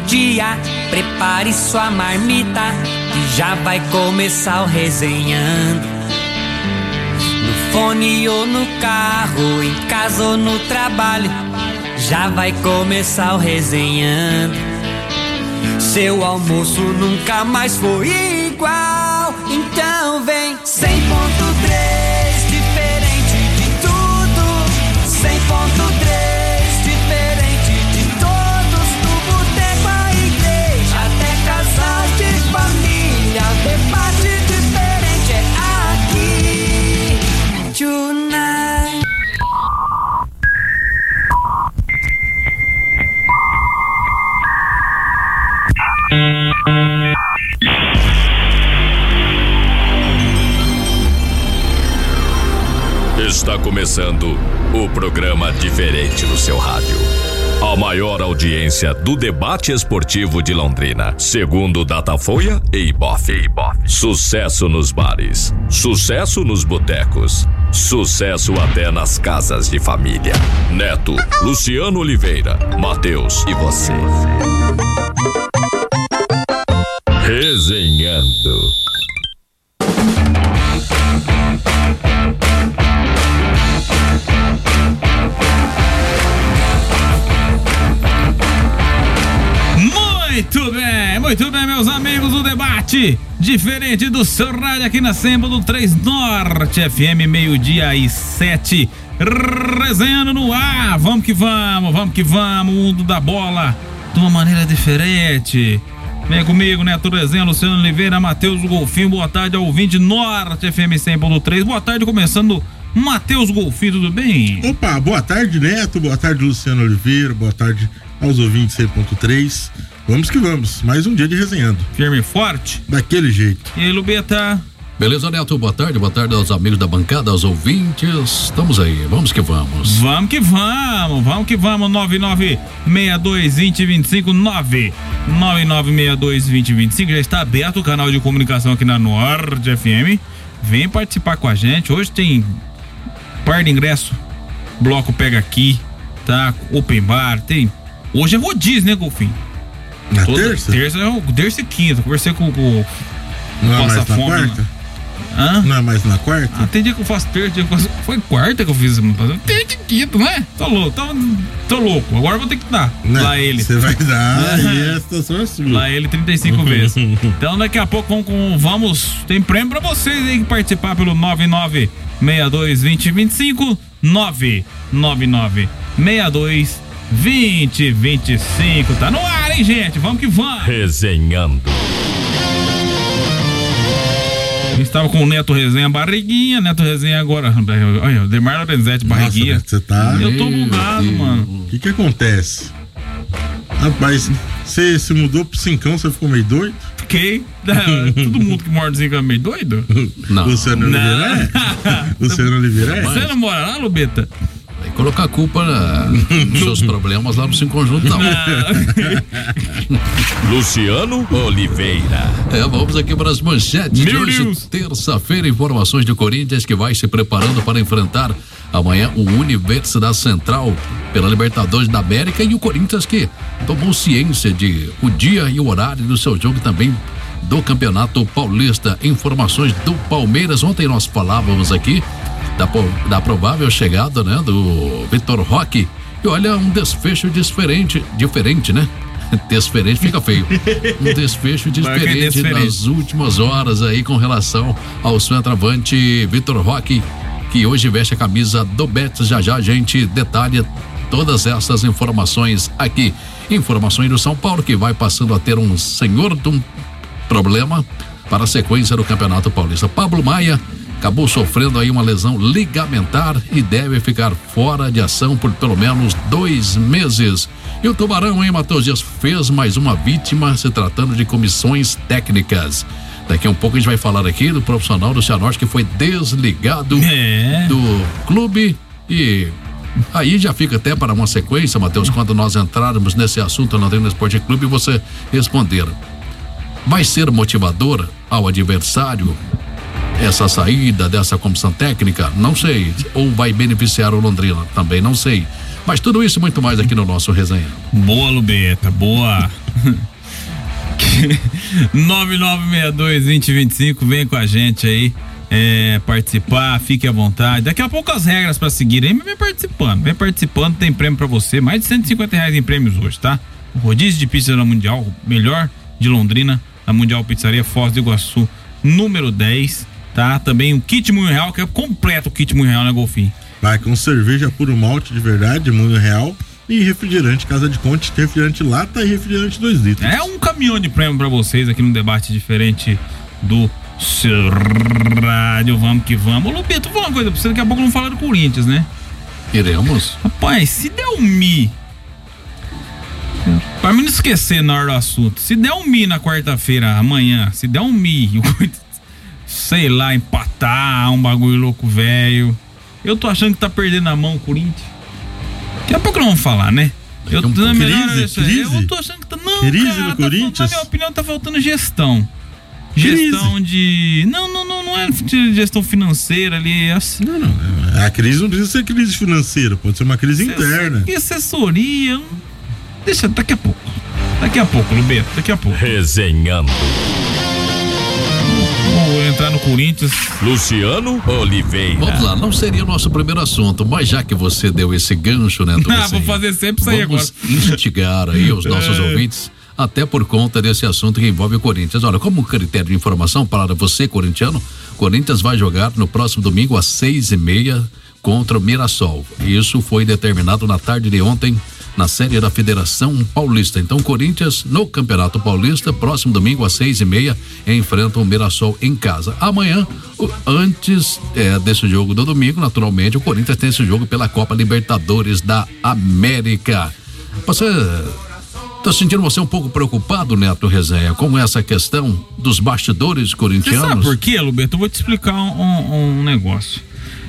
meio-dia, prepare sua marmita, que já vai começar o Resenhando. No fone ou no carro, em casa ou no trabalho, já vai começar o Resenhando. Seu almoço nunca mais foi igual, então vem 100.3, diferente de tudo. 100.3, diferente de todos, do boteco à igreja, até casal de família. Debate diferente é aqui, tonight. Está começando o programa diferente no seu rádio. A maior audiência do debate esportivo de Londrina, segundo Datafolha e Ibope. Sucesso nos bares, sucesso nos botecos, sucesso até nas casas de família. Neto, Luciano Oliveira, Matheus e você. Resenhando. Muito bem, meus amigos do debate diferente do seu rádio aqui na Símbolo 3 Norte FM, 12:07, resenhando no ar. Vamos que vamos, mundo da bola de uma maneira diferente. Vem comigo, Neto Resenha, Luciano Oliveira, Matheus Golfinho. Boa tarde ao ouvinte Norte FM 100.3. Boa tarde, começando Matheus Golfinho, tudo bem? Opa, boa tarde, Neto, boa tarde, Luciano Oliveira, boa tarde aos ouvintes 100.3. Vamos que vamos, mais um dia de resenhando. Firme e forte? Daquele jeito. E aí, Lubeta? Beleza, Neto? Boa tarde aos amigos da bancada, aos ouvintes. Estamos aí, vamos que vamos. Vamos que vamos. 99622025, 999622025. Já está aberto o canal de comunicação aqui na Norte FM. Vem participar com a gente. Hoje tem par de ingresso. Bloco Pega Aqui, tá? Open Bar, tem. Hoje é rodízio, né, Golfinho? Na terça? Terça e quinta. Conversei com não é mais na quarta? Hã? Não é mais na quarta? Ah, tem dia que eu faço terça, dia que eu faço... Foi quarta que eu fiz. Tem de quinta, não é? Tô louco. Agora eu vou ter que dar. Não, lá ele. Você vai dar e a situação é sua. Lá ele 35 vezes. Então daqui a pouco vamos. Tem prêmio pra vocês aí que participar pelo 99622025, 999622025. Tá no ar, hein, gente? Vamos que vamos. Resenhando. A gente tava com o Neto Resenha barriguinha, Neto Resenha agora. Olha, o Demar Lorenzetti barriguinha. Nossa, você tá. Eu tô bugado, mano. O que acontece? Rapaz, você se mudou pro Cincão, você ficou meio doido? Fiquei. Todo mundo que mora no Cincão é meio doido? Não. Luciano Oliveira é? Luciano Oliveira é? Você não mora lá, Lubeta? Colocar a culpa nos seus problemas lá no Cinco Conjunto, não. Luciano Oliveira. Vamos aqui para as manchetes de hoje, terça-feira. Informações de Corinthians, que vai se preparando para enfrentar amanhã o Universidade Central pela Libertadores da América, e o Corinthians que tomou ciência de o dia e o horário do seu jogo também do Campeonato Paulista. Informações do Palmeiras. Ontem nós falávamos aqui da provável chegada, né, do Vitor Roque, e olha, um desfecho diferente, né? Desferente fica feio. Um desfecho diferente nas últimas horas aí com relação ao centroavante Vitor Roque, que hoje veste a camisa do Betis. Já a gente detalha todas essas informações aqui. Informações do São Paulo, que vai passando a ter um senhor de um problema para a sequência do Campeonato Paulista. Pablo Maia acabou sofrendo aí uma lesão ligamentar e deve ficar fora de ação por pelo menos 2 meses. E o Tubarão, hein, Matheus Dias, fez mais uma vítima, se tratando de comissões técnicas. Daqui a um pouco a gente vai falar aqui do profissional do Cianorte que foi desligado do clube, e aí já fica até para uma sequência, Matheus, quando nós entrarmos nesse assunto no Londrina Esporte Clube, você responder. Vai ser motivador ao adversário essa saída dessa comissão técnica? Não sei. Ou vai beneficiar o Londrina? Também não sei. Mas tudo isso e muito mais aqui no nosso resenha. Boa, Lubeta, boa. 9962-2025, vem com a gente aí, participar, fique à vontade. Daqui a pouco as regras pra seguir aí, mas vem participando, tem prêmio pra você, mais de R$150 em prêmios hoje, tá? O rodízio de pizza da Mundial, melhor de Londrina, a Mundial Pizzaria Foz do Iguaçu, número 10, tá? Também o kit R$1.000, que é completo o kit R$1.000, né, Golfinho? Vai com cerveja puro malte de verdade, R$1.000, e refrigerante Casa de Conte, refrigerante lata e refrigerante 2 litros. É um caminhão de prêmio pra vocês aqui no debate diferente do seu rádio. Vamos que vamos. Ô, Lupito, vou falar uma coisa pra você, daqui a pouco não fala do Corinthians, né? Iremos. Rapaz, se der um Mi, pra mim não esquecer na hora do assunto, se der um Mi na quarta-feira, amanhã, se der um Mi, sei lá, empatar, um bagulho louco velho, eu tô achando que tá perdendo a mão o Corinthians. Daqui a pouco não vamos falar, né? Eu tô achando que tá. Não, crise cara, no Corinthians? Na minha opinião, tá faltando gestão. Gestão de. Não é gestão financeira ali. Assim. Não. A crise não precisa ser crise financeira, pode ser uma crise interna. E assessoria. Deixa, daqui a pouco. Lubeto, daqui a pouco. Resenhando. Vou entrar no Corinthians. Luciano Oliveira. Vamos lá, não seria o nosso primeiro assunto, mas já que você deu esse gancho, né? Vou fazer sempre isso aí agora. Vamos instigar aí os nossos ouvintes, até por conta desse assunto que envolve o Corinthians. Olha, como critério de informação para você, corintiano, Corinthians vai jogar no próximo domingo às 6:30 contra o Mirassol. Isso foi determinado na tarde de ontem na Série da Federação Paulista. Então, Corinthians no Campeonato Paulista, próximo domingo às 6:30, enfrenta o Mirassol em casa. Amanhã, antes desse jogo do domingo, naturalmente, o Corinthians tem esse jogo pela Copa Libertadores da América. Tô sentindo você um pouco preocupado, Neto Resenha, com essa questão dos bastidores corintianos? Você sabe por quê, Lubeto? Eu vou te explicar um negócio.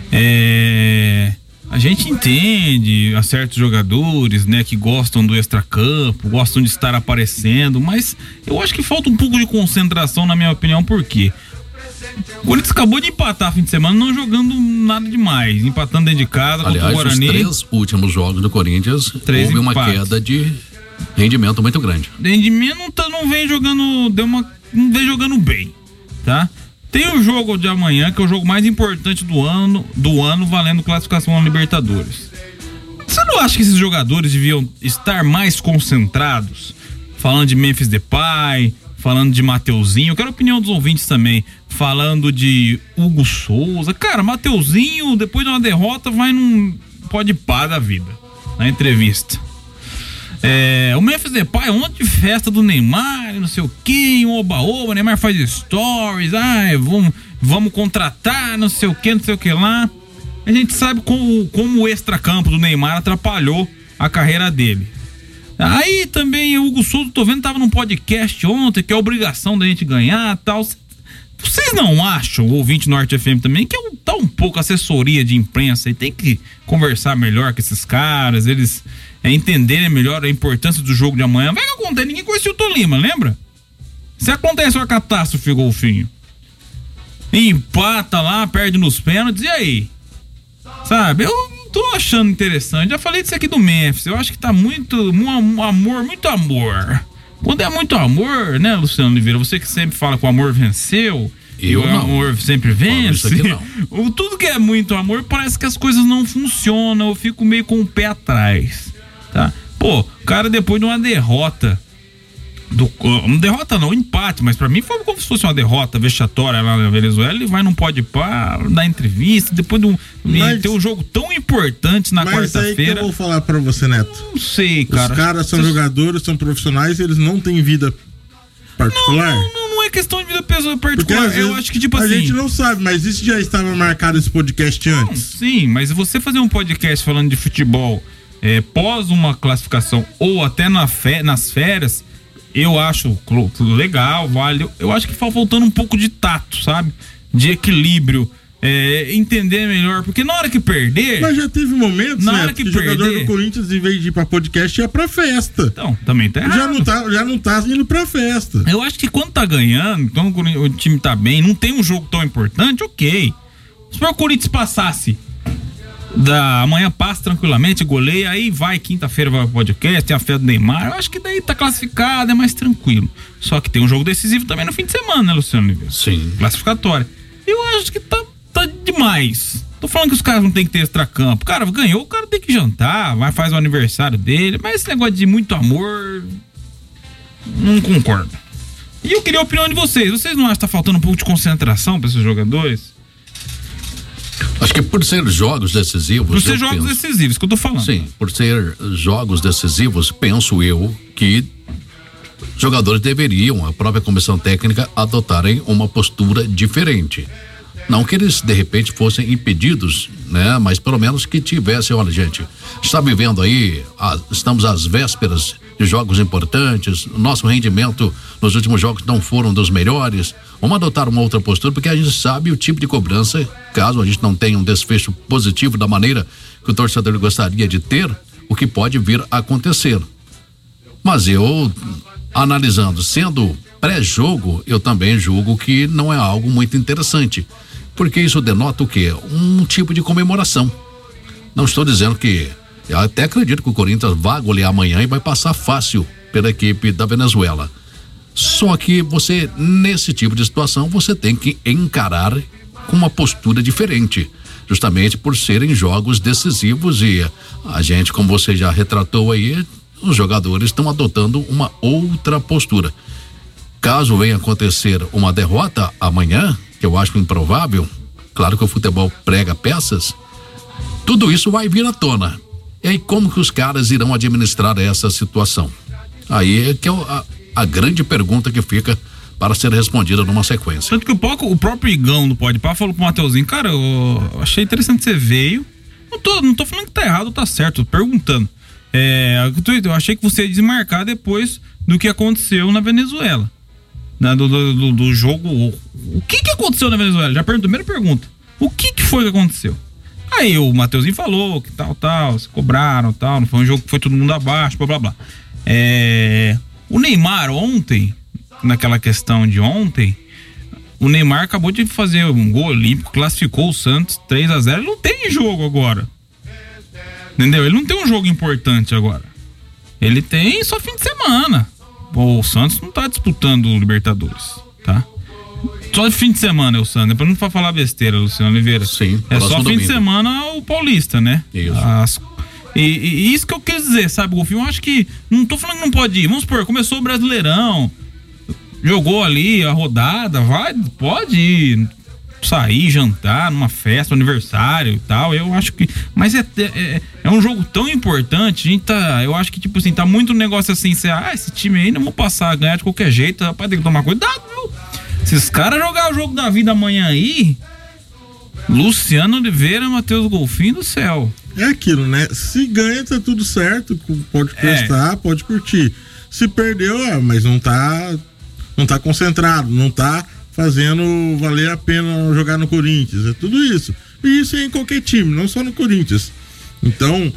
A gente entende a certos jogadores, né, que gostam do extracampo, gostam de estar aparecendo, mas eu acho que falta um pouco de concentração, na minha opinião. Por quê? O Corinthians acabou de empatar fim de semana, não jogando nada demais, empatando dentro de casa. Aliás, contra o Guarani. Os 3 últimos jogos do Corinthians houve uma queda de rendimento muito grande. Rendimento não vem jogando, não vem jogando bem, tá? Tem o jogo de amanhã, que é o jogo mais importante do ano, valendo classificação na Libertadores. Você não acha que esses jogadores deviam estar mais concentrados? Falando de Memphis Depay, falando de Mateuzinho, eu quero a opinião dos ouvintes também, falando de Hugo Souza. Cara, Mateuzinho, depois de uma derrota, vai num pode pá da vida, na entrevista. O Memphis Depay, ontem festa do Neymar, não sei o que, um oba-oba, Neymar faz stories, vamos contratar, não sei o que lá. A gente sabe como o extracampo do Neymar atrapalhou a carreira dele. Aí também o Hugo Souza, tô vendo, tava num podcast ontem, que é obrigação da gente ganhar e tal. Vocês não acham, o ouvinte Norte FM também, que tá um pouco assessoria de imprensa e tem que conversar melhor com esses caras, eles entenderem melhor a importância do jogo de amanhã? Vai que acontece, ninguém conhecia o Tolima, lembra? Se acontece uma catástrofe, Golfinho, empata lá, perde nos pênaltis, e aí? Sabe, eu não tô achando interessante. Já falei disso aqui do Memphis, eu acho que tá muito amor. Quando é muito amor, né, Luciano Oliveira? Você que sempre fala que o amor venceu, e o amor sempre vence. Tudo que é muito amor, parece que as coisas não funcionam. Eu fico meio com o pé atrás, tá? Pô, o cara depois de uma derrota, um empate, mas pra mim foi como se fosse uma derrota vexatória lá na Venezuela. Ele vai num pode pá, dar entrevista, depois de ter um jogo tão importante na quarta-feira. Mas aí que eu vou falar pra você, Neto. Não sei, cara. Os caras são jogadores, são profissionais, eles não têm vida particular. Não é questão de vida particular. Eu acho que, tipo assim, a gente não sabe, mas isso já estava marcado, esse podcast antes. Sim, mas você fazer um podcast falando de futebol pós uma classificação ou até nas férias, eu acho legal, vale. Eu acho que faltando um pouco de tato, sabe? De equilíbrio, entender melhor, porque na hora que perder... Mas já teve momentos, né, que o jogador do Corinthians, em vez de ir pra podcast, ia pra festa. Então, também tá errado. Já não tá indo pra festa. Eu acho que quando tá ganhando, então o time tá bem, não tem um jogo tão importante, ok. Se o Corinthians passasse Amanhã passa tranquilamente, goleia, aí vai, quinta-feira vai pro podcast, tem a fé do Neymar, eu acho que daí tá classificado, é mais tranquilo. Só que tem um jogo decisivo também no fim de semana, né, Luciano Oliveira? Sim. Classificatório. Eu acho que tá demais. Tô falando que os caras não tem que ter extracampo. Cara, ganhou, o cara tem que jantar, vai fazer o aniversário dele, mas esse negócio de muito amor, não concordo. E eu queria a opinião de vocês. Vocês não acham que tá faltando um pouco de concentração pra esses jogadores? Acho que por ser jogos decisivos. Por ser jogos decisivos, que eu tô falando. Sim, por ser jogos decisivos, penso eu que jogadores deveriam, a própria comissão técnica, adotarem uma postura diferente. Não que eles, de repente, fossem impedidos, né? Mas pelo menos que tivessem, olha, gente, está vivendo aí, estamos às vésperas de jogos importantes, nosso rendimento nos últimos jogos não foram dos melhores, vamos adotar uma outra postura, porque a gente sabe o tipo de cobrança, caso a gente não tenha um desfecho positivo da maneira que o torcedor gostaria de ter, o que pode vir a acontecer. Mas eu, analisando, sendo pré-jogo, eu também julgo que não é algo muito interessante, porque isso denota o quê? Um tipo de comemoração. Não estou dizendo que, eu até acredito que o Corinthians vai golear amanhã e vai passar fácil pela equipe da Venezuela. Só que você, nesse tipo de situação, você tem que encarar com uma postura diferente, justamente por serem jogos decisivos, e a gente, como você já retratou aí, os jogadores estão adotando uma outra postura. Caso venha acontecer uma derrota amanhã, que eu acho improvável, claro que o futebol prega peças, tudo isso vai vir à tona. E aí como que os caras irão administrar essa situação? Aí é que é a grande pergunta que fica para ser respondida numa sequência. Tanto que o próprio Igão do Podpah falou pro Mateuzinho, cara, eu achei interessante que você veio, não tô falando que tá errado ou tá certo, tô perguntando. Eu achei que você ia desmarcar depois do que aconteceu na Venezuela. Do jogo. O que aconteceu na Venezuela? Já pergunto, primeira pergunta. O que foi que aconteceu? Aí o Mateuzinho falou que tal, se cobraram, tal, não foi um jogo que foi todo mundo abaixo, blá blá blá. O Neymar ontem, naquela questão de ontem, o Neymar acabou de fazer um gol olímpico, classificou o Santos 3-0, ele não tem jogo agora. Entendeu? Ele não tem um jogo importante agora. Ele tem só fim de semana. O Santos não tá disputando o Libertadores, tá? Só de fim de semana é o Santos, pra não falar besteira, Luciano Oliveira. Sim, é só fim de semana o Paulista, né? Isso. E isso que eu quis dizer, sabe, Golfinho? Eu acho que, não tô falando que não pode ir, vamos supor, começou o Brasileirão, jogou ali a rodada, pode ir, sair, jantar numa festa, aniversário e tal, eu acho que, mas é um jogo tão importante, a gente eu acho que tipo assim, tá muito um negócio assim, esse time aí não vou passar a ganhar de qualquer jeito, rapaz, tem que tomar cuidado, viu? Se os caras jogar o jogo da vida amanhã aí, Luciano Oliveira, Matheus Golfinho do céu. É aquilo, né? Se ganha, tá tudo certo, pode prestar, pode curtir. Se perdeu, mas não tá concentrado, não tá fazendo valer a pena jogar no Corinthians, é tudo isso. E isso é em qualquer time, não só no Corinthians. Então,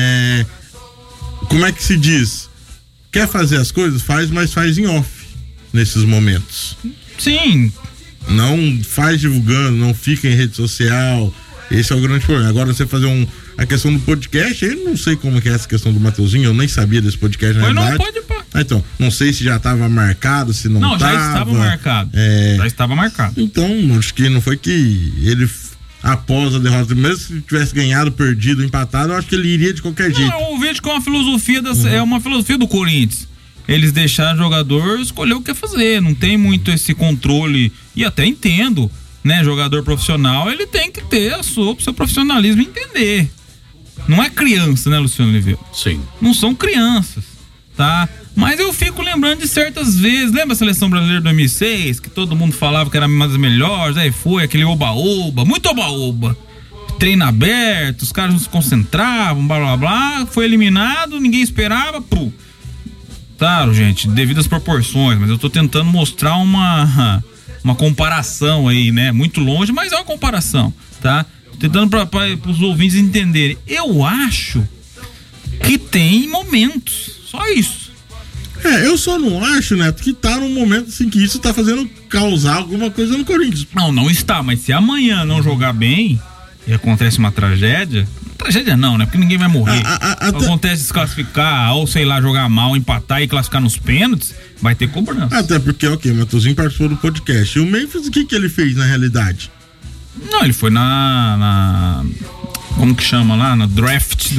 como é que se diz? Quer fazer as coisas? Faz, mas faz em off nesses momentos. Sim. Não faz divulgando, não fica em rede social. Esse é o grande problema. Agora você fazer a questão do podcast, eu não sei como que é essa questão do Mateuzinho, eu nem sabia desse podcast na verdade. Não pode, pá. Então, não sei se já estava marcado, se não estava. Já estava marcado. Já estava marcado. Então, acho que não foi que ele, após a derrota, mesmo se tivesse ganhado, perdido, empatado, eu acho que ele iria de qualquer jeito. Eu vejo que é uma filosofia é uma filosofia do Corinthians. Eles deixaram o jogador escolher o que quer fazer, não tem muito esse controle, e até entendo, né, jogador profissional, ele tem que ter o seu profissionalismo e entender. Não é criança, né, Luciano Oliveira? Sim. Não são crianças, tá? Mas eu fico lembrando de certas vezes, lembra a Seleção Brasileira de 2006, que todo mundo falava que era uma das melhores, aí foi aquele oba-oba, muito oba-oba, treino aberto, os caras não se concentravam, blá blá blá, foi eliminado, ninguém esperava, pô. Claro, gente, devido às proporções, mas eu tô tentando mostrar uma comparação aí, né? Muito longe, mas é uma comparação, tá? Tentando para os ouvintes entenderem. Eu acho que tem momentos, só isso. Eu só não acho, Neto, que tá num momento assim que isso tá fazendo causar alguma coisa no Corinthians. Não está, mas se amanhã não jogar bem, e acontece uma tragédia não, né? Porque ninguém vai morrer. Acontece desclassificar, ou sei lá, jogar mal, empatar e classificar nos pênaltis, vai ter cobrança. Até porque, ok, o Matosinho participou do podcast. E o Memphis, o que ele fez na realidade? Não, ele foi como que chama lá? Na draft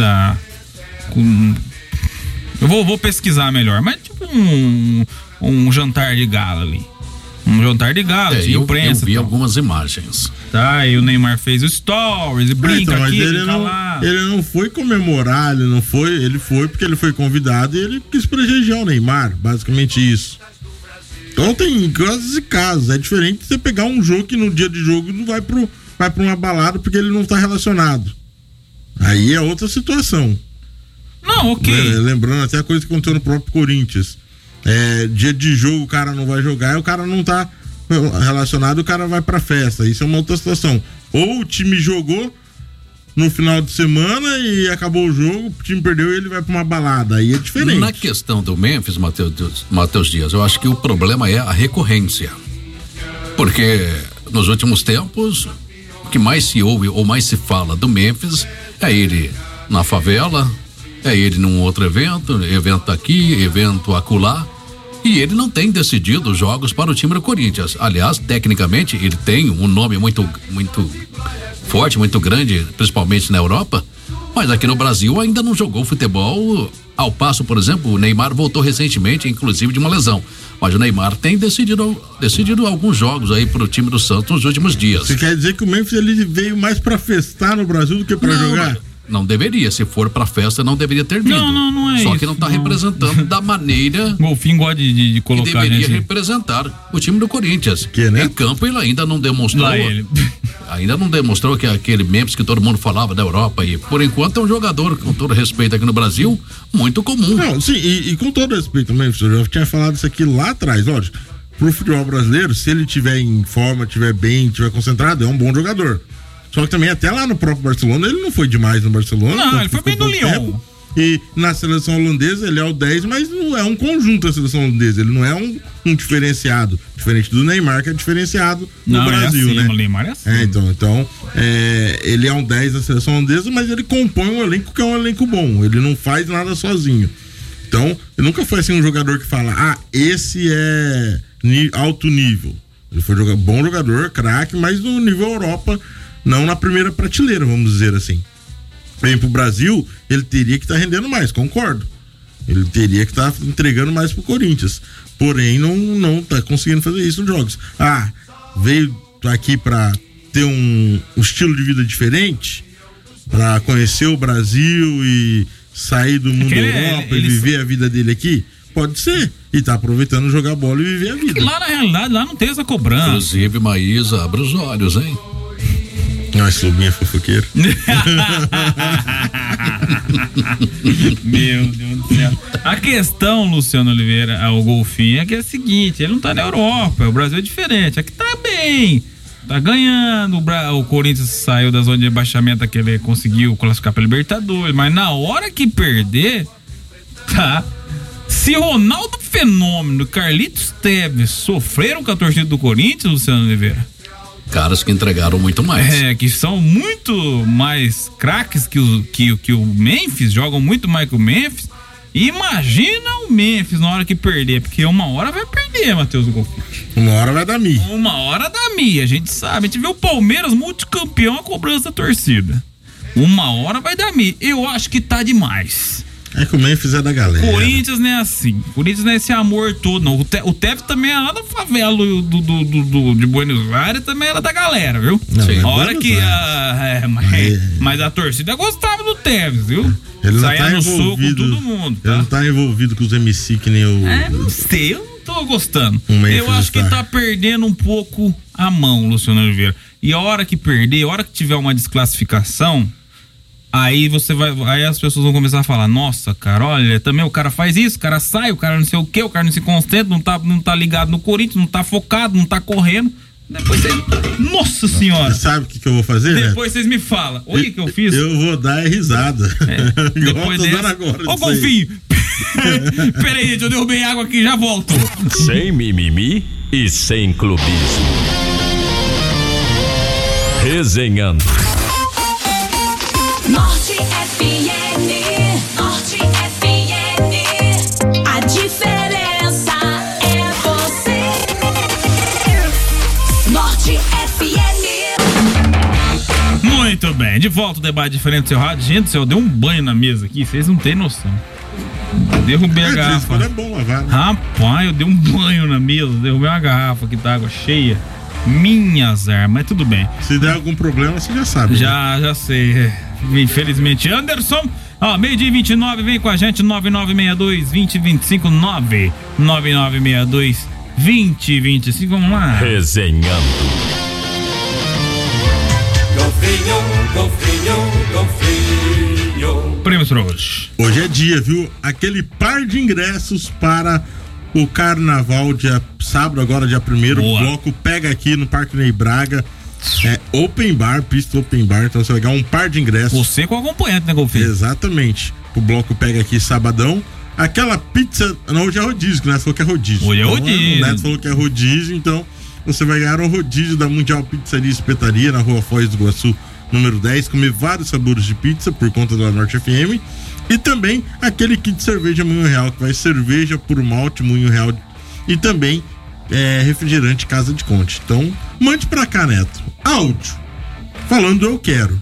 eu vou pesquisar melhor, mas tipo um jantar de gala ali. Um jantar de gala, de imprensa. Eu vi algumas imagens. Tá, e o Neymar fez o stories, brinca então, aqui, brinca lá. Ele não foi comemorar, ele foi porque ele foi convidado e ele quis prestigiar o Neymar, basicamente isso. Então tem casos e casos, é diferente você pegar um jogo que no dia de jogo não vai pra uma balada porque ele não tá relacionado. Aí é outra situação. Não, ok. Lembrando até a coisa que aconteceu no próprio Corinthians. Dia de jogo o cara não vai jogar e o cara não tá relacionado, o cara vai pra festa. Isso é uma outra situação. Ou o time jogou no final de semana e acabou o jogo, o time perdeu e ele vai pra uma balada. Aí é diferente. Na questão do Memphis, Matheus Dias, eu acho que o problema é a recorrência. Porque nos últimos tempos, o que mais se ouve ou mais se fala do Memphis é ele na favela, é ele num outro evento aqui, evento acolá, e ele não tem decidido os jogos para o time do Corinthians. Aliás, tecnicamente, ele tem um nome muito forte, muito grande, principalmente na Europa, mas aqui no Brasil ainda não jogou futebol. Ao passo, por exemplo, o Neymar voltou recentemente, inclusive de uma lesão, mas o Neymar tem decidido alguns jogos aí pro time do Santos nos últimos dias. Você quer dizer que o Memphis ele veio mais pra festar no Brasil do que pra jogar? Não deveria, se for pra festa não deveria ter vindo. Não é Só isso, que não tá representando da maneira Golfinho gosta de colocar que deveria representar o time do Corinthians. Né? Em campo ele ainda não demonstrou ainda não demonstrou que aquele Memphis que todo mundo falava da Europa, e por enquanto é um jogador, com todo respeito aqui no Brasil, muito comum. Não, sim, e com todo respeito também, eu já tinha falado isso aqui lá atrás, lógico, pro futebol brasileiro, se ele tiver em forma, tiver bem, tiver concentrado, é um bom jogador. Só que também até lá no próprio Barcelona, ele não foi demais no Barcelona. Não, ele foi bem no Lyon. E na seleção holandesa ele é o 10, mas não é um conjunto da seleção holandesa, ele não é um diferenciado, diferente do Neymar, que é diferenciado no Brasil, assim, né? O Neymar é assim. Então ele é um 10 da seleção holandesa, mas ele compõe um elenco que é um elenco bom, ele não faz nada sozinho. Então, ele nunca foi assim um jogador que fala, esse é alto nível. Ele foi bom jogador, craque, mas no nível Europa, não na primeira prateleira, vamos dizer assim. Vem pro Brasil, ele teria que estar rendendo mais, concordo. Ele teria que estar entregando mais pro Corinthians. Porém, não tá conseguindo fazer isso nos jogos. Veio aqui para ter um estilo de vida diferente, para conhecer o Brasil e sair do mundo Europa e viver a vida dele aqui? Pode ser. E tá aproveitando jogar bola e viver a vida. Lá na realidade, lá não tem essa cobrança. Inclusive, Maísa, abre os olhos, hein? Nossa, Lubinha fofoqueira. Meu Deus do céu. A questão, Luciano Oliveira, o Golfinho, é que é a seguinte: ele não tá na Europa, o Brasil é diferente. Aqui tá bem, tá ganhando. O Corinthians saiu da zona de rebaixamento, que ele conseguiu classificar pra Libertadores, mas na hora que perder, tá? Se Ronaldo Fenômeno e Carlitos Tevez sofreram com a torcida do Corinthians, Luciano Oliveira, caras que entregaram muito mais. Que são muito mais craques que o Memphis, jogam muito mais que o Memphis. Imagina o Memphis na hora que perder, porque uma hora vai perder, Matheus Golfinho. Uma hora vai dar mi. Uma hora dá mi, a gente sabe. A gente vê o Palmeiras multicampeão a cobrança da torcida. Uma hora vai dar mi. Eu acho que tá demais. É que o Memphis é da galera. Corinthians não é assim. Corinthians não é esse amor todo, não. O Tevez também é lá da favela de Buenos Aires, também era da galera, viu? Não, a hora que mas a torcida gostava do Tevez, viu? Ele saía no soco com todo mundo. Tá? Ele não tá envolvido com os MC que nem o. Não sei, eu não tô gostando. Eu acho que tá perdendo um pouco a mão, Luciano Oliveira. E a hora que perder, a hora que tiver uma desclassificação, aí aí as pessoas vão começar a falar: nossa, cara, olha, também o cara faz isso, o cara sai, o cara não sei o que, o cara não se concentra, não tá ligado no Corinthians, não tá focado, não tá correndo. Depois vocês. Nossa senhora! Você sabe o que eu vou fazer? Depois vocês me falam. Olha o que eu fiz. Eu vou dar risada. Depois dessa. Agora. Ô, Golfinho! Peraí, gente, eu derrubei água aqui, já volto. Sem mimimi e sem clubismo. Resenhando. bem, de volta o debate diferente do seu rádio. Gente do céu, deu um banho na mesa aqui, vocês não têm noção. Derrubei a garrafa. É bom lavar, né? Rapaz, eu dei um banho na mesa, derrubei uma garrafa que tá água cheia. Minhas armas, mas tudo bem. Se der algum problema, você já sabe. Já sei. Infelizmente. Anderson, ó, meio-dia e 29, vem com a gente, 9962-2025, 99962-2025, vamos lá. Resenhando. Golfinho. Prêmios pra hoje. Hoje é dia, viu? Aquele par de ingressos para o carnaval, sábado, agora dia 1º. O bloco pega aqui no Parque Ney Braga. É open bar, pista open bar. Então você vai ganhar um par de ingressos. Você com acompanhante, né, Golfinho? Exatamente. O bloco pega aqui sabadão. Aquela pizza. Não, hoje é rodízio, que o Neto falou que é rodízio. Hoje é rodízio. O Neto falou que é rodízio, então você vai ganhar um rodízio da Mundial Pizzaria e Espetaria na Rua Foz do Iguaçu, número 10, comer vários sabores de pizza por conta da Norte FM. E também aquele kit de cerveja Moinho Real, que vai cerveja por malte Moinho Real e também refrigerante Casa de Conte. Então, mande pra cá, Neto. Áudio. Falando eu quero.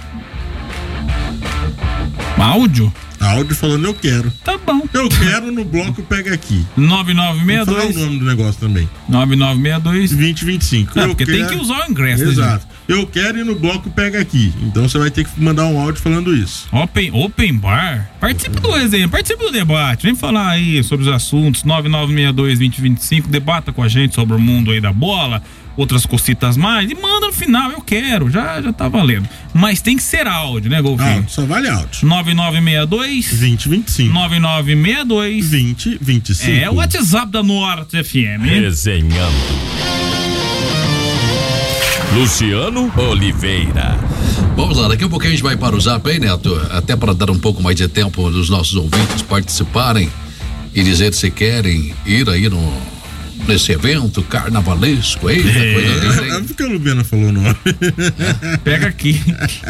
Áudio? Áudio falando eu quero. Tá bom. Eu quero no bloco pega aqui. 9962. Vou falar o nome do negócio também. 9962 2025. Não, porque tem que usar o ingresso. Exato. Eu quero ir no bloco pega aqui. Então você vai ter que mandar um áudio falando isso. Open bar. Participe do resenha, participe do debate. Vem falar aí sobre os assuntos. 9962-2025. Debata com a gente sobre o mundo aí da bola, outras cositas mais. E manda no final, eu quero. Já tá valendo. Mas tem que ser áudio, né, Golfinho? Só vale áudio. 9962 2025. 9962 2025. É o WhatsApp da Norte FM. Resenhando. Luciano Oliveira. Vamos lá, daqui a pouco a gente vai para o Zap, hein, Neto? Até para dar um pouco mais de tempo dos nossos ouvintes participarem e dizer se querem ir aí nesse evento carnavalesco aí. É porque a Lubiana falou o nome. Pega aqui.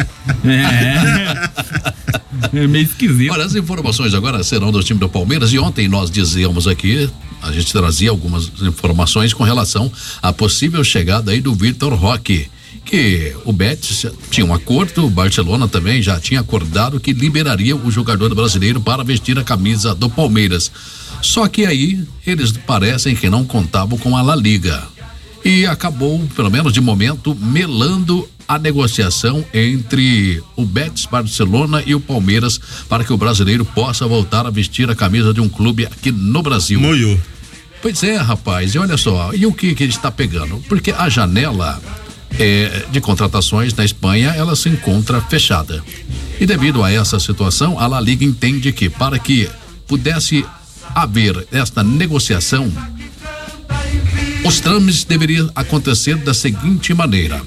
É meio esquisito. Olha, as informações agora serão do time do Palmeiras e ontem nós dizíamos aqui, a gente trazia algumas informações com relação à possível chegada aí do Vitor Roque, que o Betis tinha um acordo, o Barcelona também já tinha acordado que liberaria o jogador brasileiro para vestir a camisa do Palmeiras. Só que aí eles parecem que não contavam com a La Liga e acabou, pelo menos de momento, melando a negociação entre o Betis, Barcelona e o Palmeiras para que o brasileiro possa voltar a vestir a camisa de um clube aqui no Brasil. Moiou. Pois é, rapaz, e olha só, e o que ele está pegando? Porque a janela de contratações na Espanha, ela se encontra fechada. E devido a essa situação, a La Liga entende que para que pudesse haver esta negociação, os trâmites deveriam acontecer da seguinte maneira: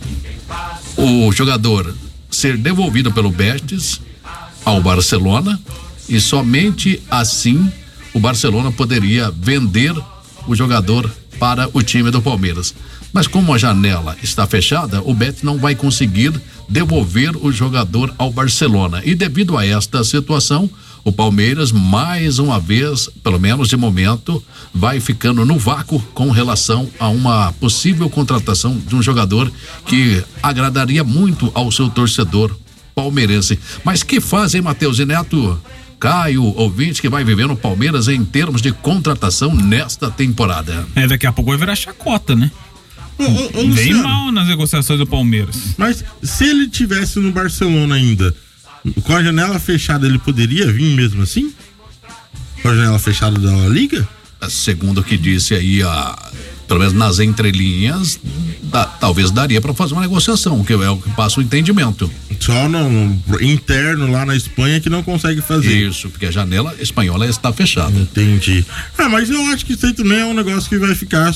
o jogador ser devolvido pelo Betis ao Barcelona e somente assim o Barcelona poderia vender o jogador para o time do Palmeiras. Mas como a janela está fechada, o Betis não vai conseguir devolver o jogador ao Barcelona. E devido a esta situação, o Palmeiras, mais uma vez, pelo menos de momento, vai ficando no vácuo com relação a uma possível contratação de um jogador que agradaria muito ao seu torcedor palmeirense. Mas que fazem, Matheus e Neto? Caio, ouvinte que vai viver no Palmeiras em termos de contratação nesta temporada. Daqui a pouco vai virar chacota, né? Bem mal nas negociações do Palmeiras. Mas se ele tivesse no Barcelona ainda, com a janela fechada, ele poderia vir mesmo assim? Com a janela fechada da La Liga? Segundo o que disse aí, pelo menos nas entrelinhas, talvez daria para fazer uma negociação, que é o que passa o entendimento. Só no interno lá na Espanha que não consegue fazer. Isso, porque a janela espanhola está fechada. Entendi. Mas eu acho que isso aí também é um negócio que vai ficar...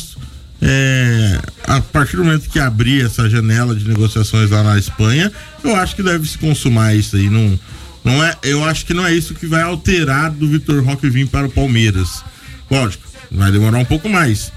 a partir do momento que abrir essa janela de negociações lá na Espanha, eu acho que deve se consumar isso aí. Não é, eu acho que não é isso que vai alterar do Vitor Roque vir para o Palmeiras. Lógico, vai demorar um pouco mais.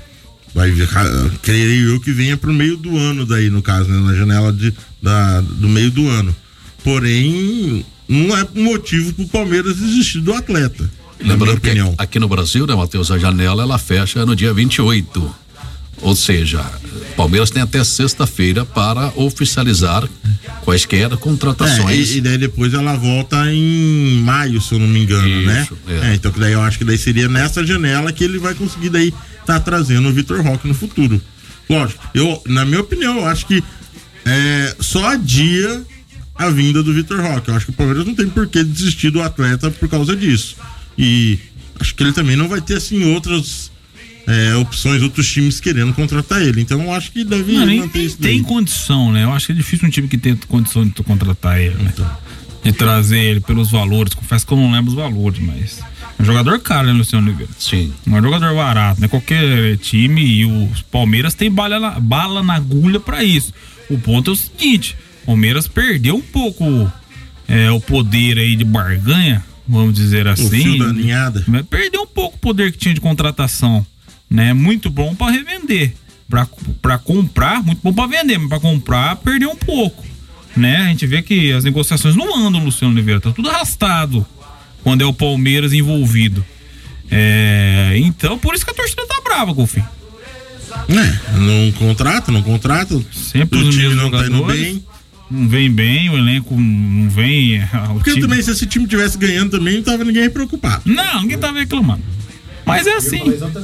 Creio eu que venha pro meio do ano daí, no caso, né? Na janela do meio do ano. Porém, não é motivo pro Palmeiras desistir do atleta. Lembrando que aqui no Brasil, né, Matheus, a janela ela fecha no dia 28. Ou seja, o Palmeiras tem até sexta-feira para oficializar quaisquer contratações. E daí depois ela volta em maio, se eu não me engano, isso, né? Então que daí eu acho que daí seria nessa janela que ele vai conseguir daí tá trazendo o Vitor Roque no futuro. Lógico, na minha opinião, eu acho que só adia a vinda do Vitor Roque. Eu acho que o Palmeiras não tem por que desistir do atleta por causa disso. E acho que ele também não vai ter assim outras opções, outros times querendo contratar ele. Então eu acho que deve manter isso. Tem condição, né? Eu acho que é difícil um time que tenha condição de contratar ele, né? De trazer ele pelos valores. Confesso que eu não lembro os valores, mas é um jogador caro, né, Luciano Oliveira? Sim. Não é um jogador barato, né? Qualquer time, e o Palmeiras tem bala na agulha pra isso. O ponto é o seguinte: o Palmeiras perdeu um pouco o poder aí de barganha, vamos dizer assim. O fio da ninhada. Perdeu um pouco o poder que tinha de contratação, né? Muito bom pra revender, pra comprar, muito bom pra vender, mas pra comprar perdeu um pouco, né? A gente vê que as negociações não andam, Luciano Oliveira, tá tudo arrastado quando é o Palmeiras envolvido. Então por isso que a torcida tá brava, Golfinho. Não contrata. Sempre os time mesmos não tá indo jogadores. bem. Não vem bem, o elenco não vem. Porque time... também, se esse time tivesse ganhando também, não tava ninguém preocupado. Não, ninguém tava reclamando. Mas é assim.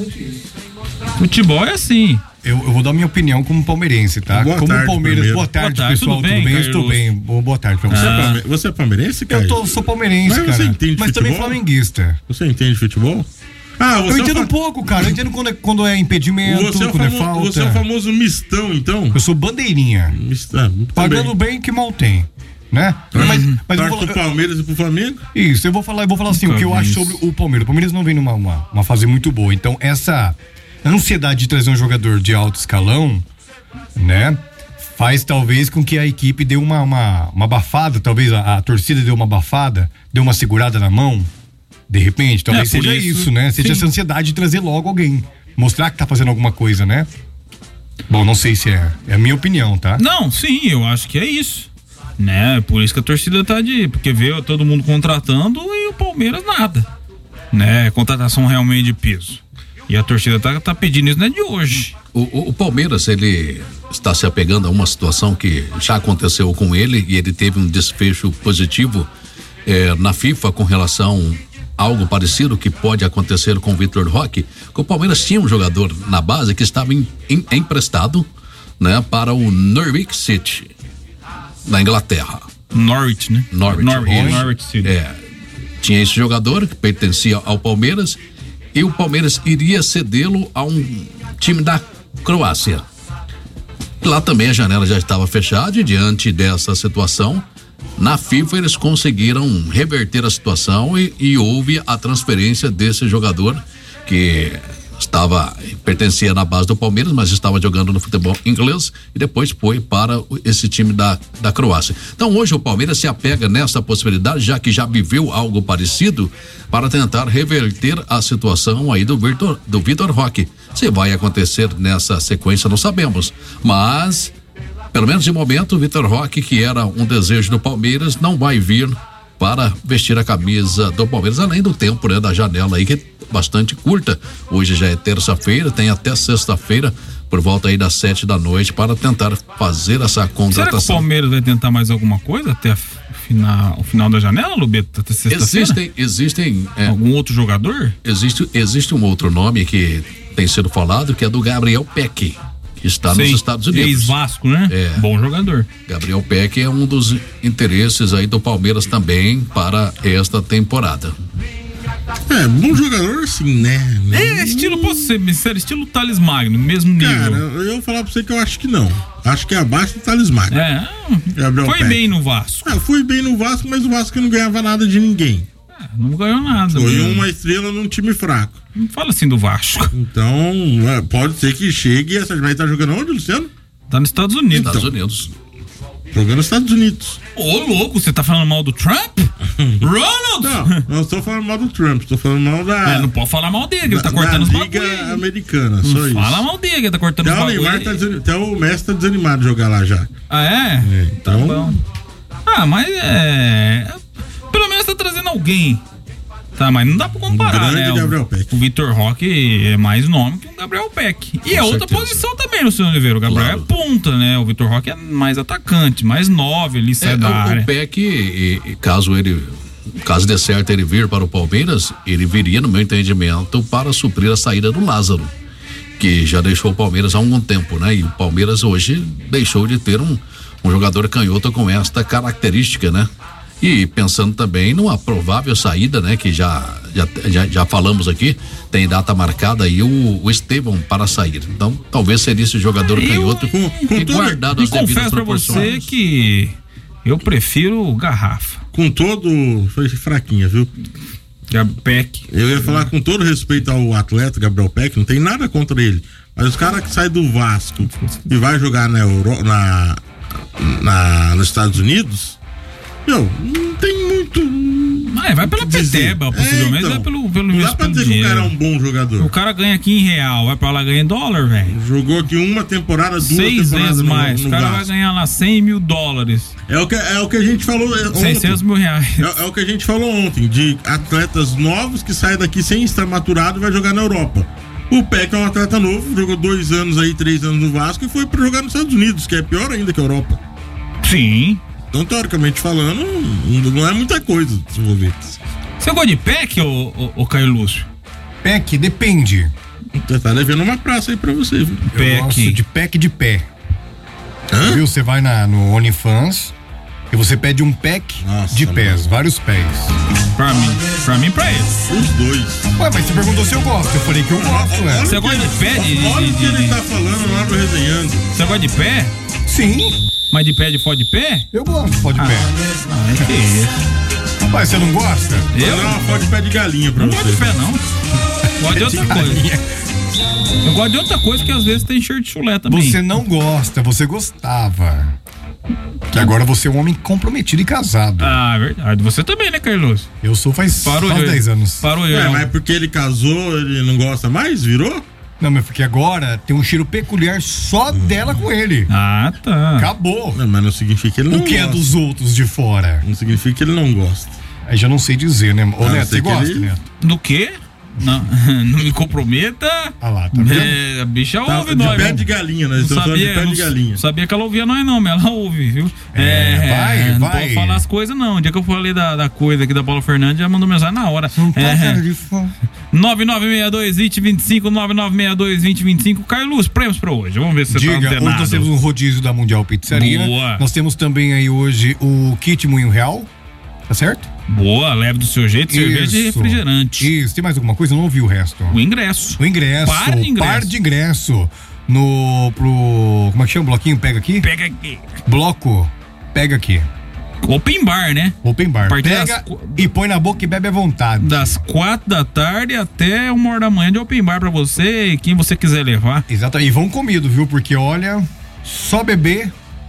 Futebol é assim. Eu vou dar minha opinião como palmeirense, tá? Boa tarde, Palmeiras. primeiro. Boa tarde, Boa tarde, pessoal. tudo bem, Eu estou bem. Boa tarde pra você. Você é palmeirense, cara? Sou palmeirense, Mas cara. você entende mas também futebol? flamenguista. Você entende futebol? Eu entendo um pouco, cara. Eu entendo quando é impedimento, quando é falta. Você é o famoso mistão, então? Eu sou bandeirinha. Pagando bem que mal tem, né? Mas eu vou pro Palmeiras e pro Flamengo? Isso, eu vou falar assim o que eu acho sobre o Palmeiras. O Palmeiras não vem numa fase muito boa. Então, essa ansiedade de trazer um jogador de alto escalão, né? Faz talvez com que a equipe dê uma abafada, talvez a torcida dê uma abafada, dê uma segurada na mão. De repente, talvez seja isso, né? Seja essa ansiedade de trazer logo alguém. Mostrar que tá fazendo alguma coisa, né? Bom, não sei se é a minha opinião, tá? Não, sim, eu acho que é isso. Né? Por isso que a torcida tá porque vê todo mundo contratando e o Palmeiras nada. Né? Contratação realmente de peso. E a torcida tá pedindo isso, não é de hoje. O Palmeiras, ele está se apegando a uma situação que já aconteceu com ele e ele teve um desfecho positivo na FIFA com relação algo parecido que pode acontecer com o Vitor Roque, que o Palmeiras tinha um jogador na base que estava emprestado, né, para o Norwich City, na Inglaterra. Norwich, né? Norwich City. Tinha esse jogador que pertencia ao Palmeiras e o Palmeiras iria cedê-lo a um time da Croácia. Lá também a janela já estava fechada e diante dessa situação, na FIFA eles conseguiram reverter a situação e houve a transferência desse jogador que pertencia na base do Palmeiras, mas estava jogando no futebol inglês e depois foi para esse time da Croácia. Então hoje o Palmeiras se apega nessa possibilidade, já que já viveu algo parecido, para tentar reverter a situação aí do Vitor Roque. Se vai acontecer nessa sequência não sabemos, mas pelo menos de momento o Vitor Roque, que era um desejo do Palmeiras, não vai vir para vestir a camisa do Palmeiras, além do tempo, né, da janela aí, que é bastante curta. Hoje já é terça-feira, tem até sexta-feira, por volta aí das 7 da noite, para tentar fazer essa contratação. Será que o Palmeiras vai tentar mais alguma coisa até o final da janela, Lubeta, até sexta-feira? Existem algum outro jogador? Existe um outro nome que tem sido falado, que é do Gabriel Peck, que está nos Estados Unidos. Ex-Vasco, né? Bom jogador. Gabriel Peck é um dos interesses aí do Palmeiras também para esta temporada. Bom jogador assim, né? Estilo, posso ser sincero, estilo Thales Magno, mesmo nível. Cara, eu vou falar pra você que eu acho que não. Acho que é abaixo do Thales Magno. Foi bem no Vasco. Fui bem no Vasco, mas o Vasco não ganhava nada de ninguém. Não ganhou nada. Foi uma estrela num time fraco. Não fala assim do Vasco. Então, pode ser que chegue. Mas tá jogando onde, Luciano? Tá nos Estados Unidos. Estados Unidos. Jogando nos Estados Unidos. Ô, louco, você tá falando mal do Trump? Ronald! Não estou falando mal do Trump, estou falando mal da... não pode falar mal dele, ele tá cortando os bagulho. Liga Americana, só isso. Fala mal dele, ele tá cortando os bagulho. Até o Messi tá desanimado de jogar lá já. Então... Tá bom. Mas pelo menos tá trazendo alguém. Tá, mas não dá pra comparar, né? Gabriel Peck. O Vitor Roque é mais nome que o Gabriel Peck. E é outra posição também, Luciano Oliveira. O Gabriel é ponta, né? O Vitor Roque é mais atacante, mais 9, ele sai da área. O Peck, caso dê certo ele vir para o Palmeiras, ele viria, no meu entendimento, para suprir a saída do Lázaro, que já deixou o Palmeiras há algum tempo, né? E o Palmeiras hoje deixou de ter um jogador canhoto com esta característica, né? E pensando também numa provável saída, né? Que já falamos aqui, tem data marcada aí o Estevão para sair. Então, talvez seria esse jogador canhoto e guardado as devidas proporções. Confesso pra você que eu prefiro o Garrafa. Com todo... Foi fraquinha, viu? Peck. Eu ia falar com todo respeito ao atleta Gabriel Peck, não tem nada contra ele. Mas os caras que saem do Vasco e vai jogar nos Estados Unidos, não tem muito. Vai pela Peteba, possivelmente. Então, vai pelo não dá pra dizer dinheiro. que o cara é um bom jogador. O cara ganha aqui em real, vai pra lá ganhar em dólar, velho. Jogou aqui uma temporada, 2 6 vezes mais. No o cara Vasco. vai ganhar lá $100 mil. É o que a gente falou ontem. 600 mil reais. É o que a gente falou ontem, de atletas novos que saem daqui sem estar maturado e vai jogar na Europa. O Peck é um atleta novo, jogou 2 anos aí, 3 anos no Vasco e foi pra jogar nos Estados Unidos, que é pior ainda que a Europa. Sim. Então, teoricamente falando, não é muita coisa, se for ver. Você gosta de Peck, ô Caio Lúcio? Peck, depende. Você tá devendo uma praça aí pra você, viu? Eu gosto de pack de pé. Viu? Você vai no OnlyFans e você pede um pack de pés, mano. Vários pés. Pra mim, pra ele. Os 2. Ué, mas você perguntou se eu gosto. Eu falei que eu gosto, velho. Você gosta de pé? Olha o que ele tá falando lá no Resenhando. Você gosta de pé? Sim. Mas de pé de fora de pé? Eu gosto de pé. Que isso? Mas você não gosta? Eu? Não, pode de pé de galinha pra você. Não gosto de pé, não. Gosto de outra coisa. Eu gosto de outra coisa que às vezes tem shirt chulé também. Você não gosta, você gostava. Que agora você é um homem comprometido e casado. Ah, verdade. Você também, né, Carlos? Eu sou faz 10 anos. Parou mas porque ele casou, ele não gosta mais? Virou? Não, mas porque agora tem um cheiro peculiar só dela com ele. Ah, tá. Acabou. Não, mas não significa que ele não gosta. O que é dos outros de fora? Não significa que ele não gosta. Aí já não sei dizer, né? Ô, Neto, você gosta, Neto? Do quê? Não me comprometa. Ah lá, tá vendo? A bicha ouve nós. De pé de galinha, nós estamos falando de pé de galinha. Não sabia que ela ouvia nós não, mas ela ouve, viu? Não pode falar as coisas não. O dia que eu falei da coisa aqui da Paula Fernandes, já mandou mensagem na hora. Não pode de fora. 9962-2025, 9962-2025. Carlos, prêmios pra hoje. Vamos ver se você tá antenado. Hoje nós temos um rodízio da Mundial Pizzaria. Boa. Nós temos também aí hoje o kit Moinho Real. Tá certo? Boa, leve do seu jeito, cerveja e refrigerante. Isso, tem mais alguma coisa? Eu não ouvi o resto. O ingresso. Par de ingresso. Como é que chama o bloquinho? Pega aqui? Pega aqui. Bloco, pega aqui. Open bar, né? Open bar. Pega e põe na boca e bebe à vontade. Das 4 da tarde até 1h da manhã de open bar pra você e quem você quiser levar. Exato. E vão comido, viu? Porque olha, só beber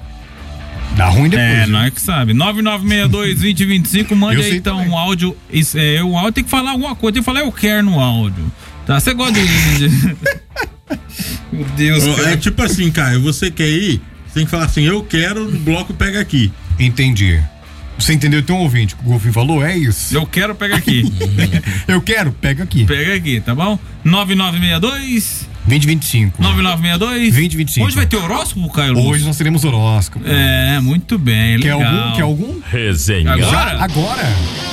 dá ruim depois. Não é que sabe. 9962-2025, mande aí então um áudio. O áudio tem que falar alguma coisa, tem que falar eu quero no áudio. Tá? Você gosta de. Meu Deus, cara. É tipo assim, Caio, você quer ir? Você tem que falar assim, eu quero, no bloco pega aqui. Entendi. Você entendeu? Tem um ouvinte que o Golfinho falou, é isso? Eu quero, pega aqui. Eu quero, pega aqui. Pega aqui, tá bom? 9962 2025. 9962 2025. Hoje vai ter horóscopo, Caio? Hoje nós teremos horóscopo. Muito bem, legal. Quer algum? Resenha. Agora?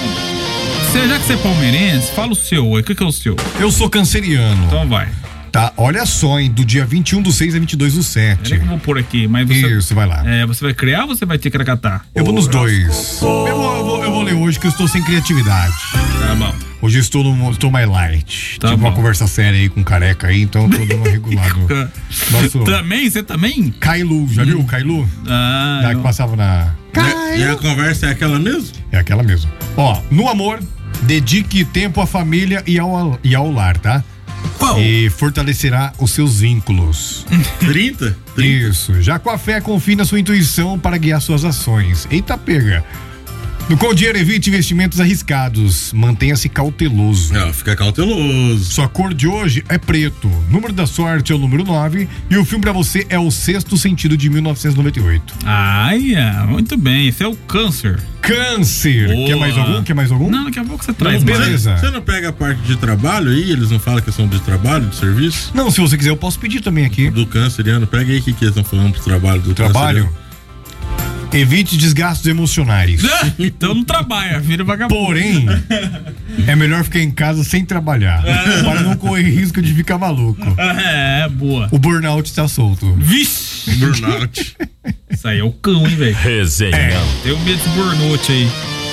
Já que você é palmeirense, fala o seu. O que é o seu? Eu sou canceriano. Então vai. Tá, olha só, hein, do dia 21/6 a 22/7. Eu vou pôr aqui, mas você... Isso, vai lá. Você vai criar ou você vai ter que acatar? Eu vou nos dois. Eu vou ler hoje que eu estou sem criatividade. Tá bom. Hoje eu estou mais light. Tá Tive bom. uma conversa séria aí com o careca aí, então eu tô dando uma regulada. Você também? Kailu, já viu o Kailu? Que passava na... E a conversa é aquela mesmo? É aquela mesmo. Ó, no amor, dedique tempo à família e ao lar, tá? Qual? E fortalecerá os seus vínculos. 30? Isso. Já com a fé, confie na sua intuição para guiar suas ações. Eita, pega. No Qual Dinheiro evite investimentos arriscados. Mantenha-se cauteloso. Fica cauteloso. Sua cor de hoje é preto. Número da sorte é o número 9. E o filme pra você é O Sexto Sentido, de 1998. Muito bem. Esse é o Câncer. Câncer. Boa. Quer mais algum? Não, daqui a pouco você traz. Beleza. Você não pega a parte de trabalho aí? Eles não falam questão de trabalho, de serviço? Não, se você quiser eu posso pedir também aqui. Do canceriano. Pega aí o que eles estão falando pro trabalho do trabalho. Evite desgastos emocionais. Então não trabalha, vira vagabundo. Porém, é melhor ficar em casa sem trabalhar, para não correr risco de ficar maluco. Boa. O burnout está solto. Vixe! Burnout. Isso aí é o cão, hein, velho? Resenha. Tem um medo de burnout aí.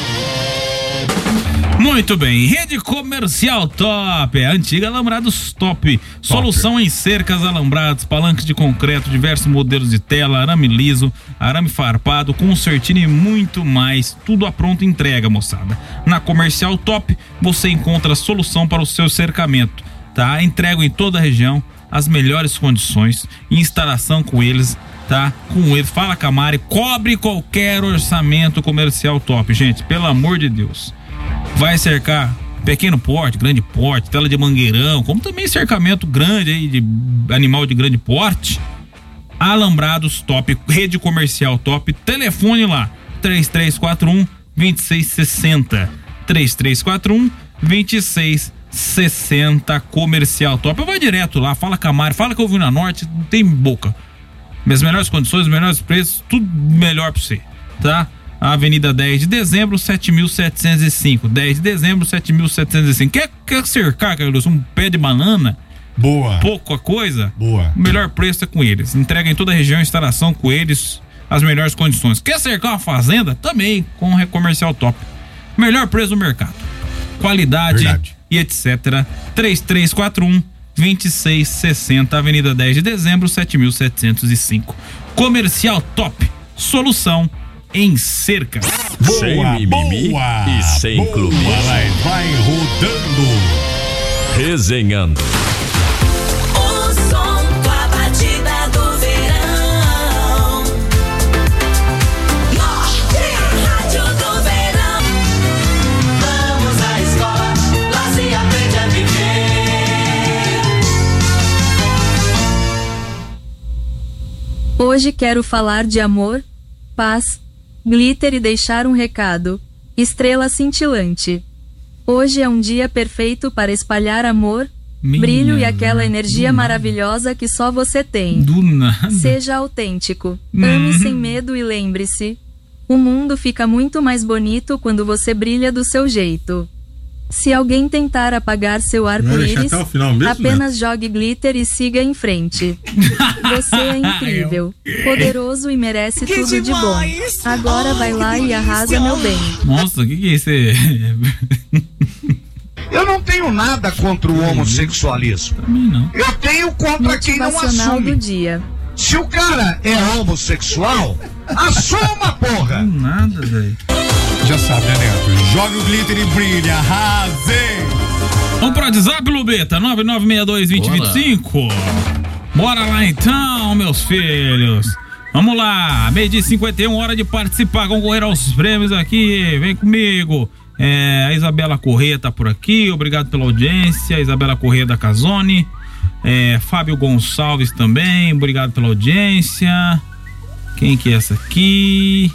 Muito bem, Rede Comercial Top, a antiga Alambrados Top. Solução em cercas, alambrados, palanques de concreto, diversos modelos de tela, arame liso, arame farpado, concertina e muito mais. Tudo à pronta entrega, moçada. Na Comercial Top, você encontra a solução para o seu cercamento, tá? Entrego em toda a região, as melhores condições, instalação com eles, tá? Com eles, fala Camari, cobre qualquer orçamento. Comercial Top, gente, pelo amor de Deus. Vai cercar pequeno porte, grande porte, tela de mangueirão, como também cercamento grande aí de animal de grande porte. Alambrados Top, Rede Comercial Top, telefone lá, 3341-2660, 3341-2660, Comercial Top. Vai direto lá, fala Camari, fala que eu vi na Norte, não tem boca. As melhores condições, os melhores preços, tudo melhor pra você, tá? A Avenida 10 de Dezembro, 7.705. 10 de Dezembro, 7.705. Quer cercar, Carlos, um pé de banana? Boa. Pouca coisa? Boa. O melhor preço é com eles. Entrega em toda a região, instalação com eles, as melhores condições. Quer cercar uma fazenda? Também com o Comercial Top. Melhor preço do mercado. Qualidade. Verdade. E etc. 3341-2660. Avenida 10 de Dezembro, 7.705. Comercial Top. Solução em cerca. Boa, sem mimimi boa, e sem clubismo. Vai rodando. Resenhando. O som com a batida do verão. Norte, rádio do verão. Vamos à escola, lá se aprende a viver. Hoje quero falar de amor, paz, glitter e deixar um recado. Estrela cintilante. Hoje é um dia perfeito para espalhar amor, brilho e aquela energia maravilhosa que só você tem. Do nada. Seja autêntico. Ame sem medo e lembre-se: o mundo fica muito mais bonito quando você brilha do seu jeito. Se alguém tentar apagar seu arco-íris, apenas jogue glitter e siga em frente. Você é incrível, poderoso e merece tudo de bom. Agora vai lá e arrasa, meu bem. Nossa, o que é isso? Eu não tenho nada contra o homossexualismo. Também não. Eu tenho contra quem não assume. Do dia. Se o cara é homossexual, assuma, porra! Nada, velho. Já sabe, né, Neto? Joga o glitter e brilha, arrase! Vamos pro WhatsApp, Lubeta, 9962-2025. Bora lá então, meus filhos. Vamos lá, 12h51, hora de participar, concorrer aos prêmios aqui, vem comigo. A Isabela Corrêa tá por aqui, obrigado pela audiência. Isabela Corrêa da Casone. Fábio Gonçalves também, obrigado pela audiência. Quem que é essa aqui?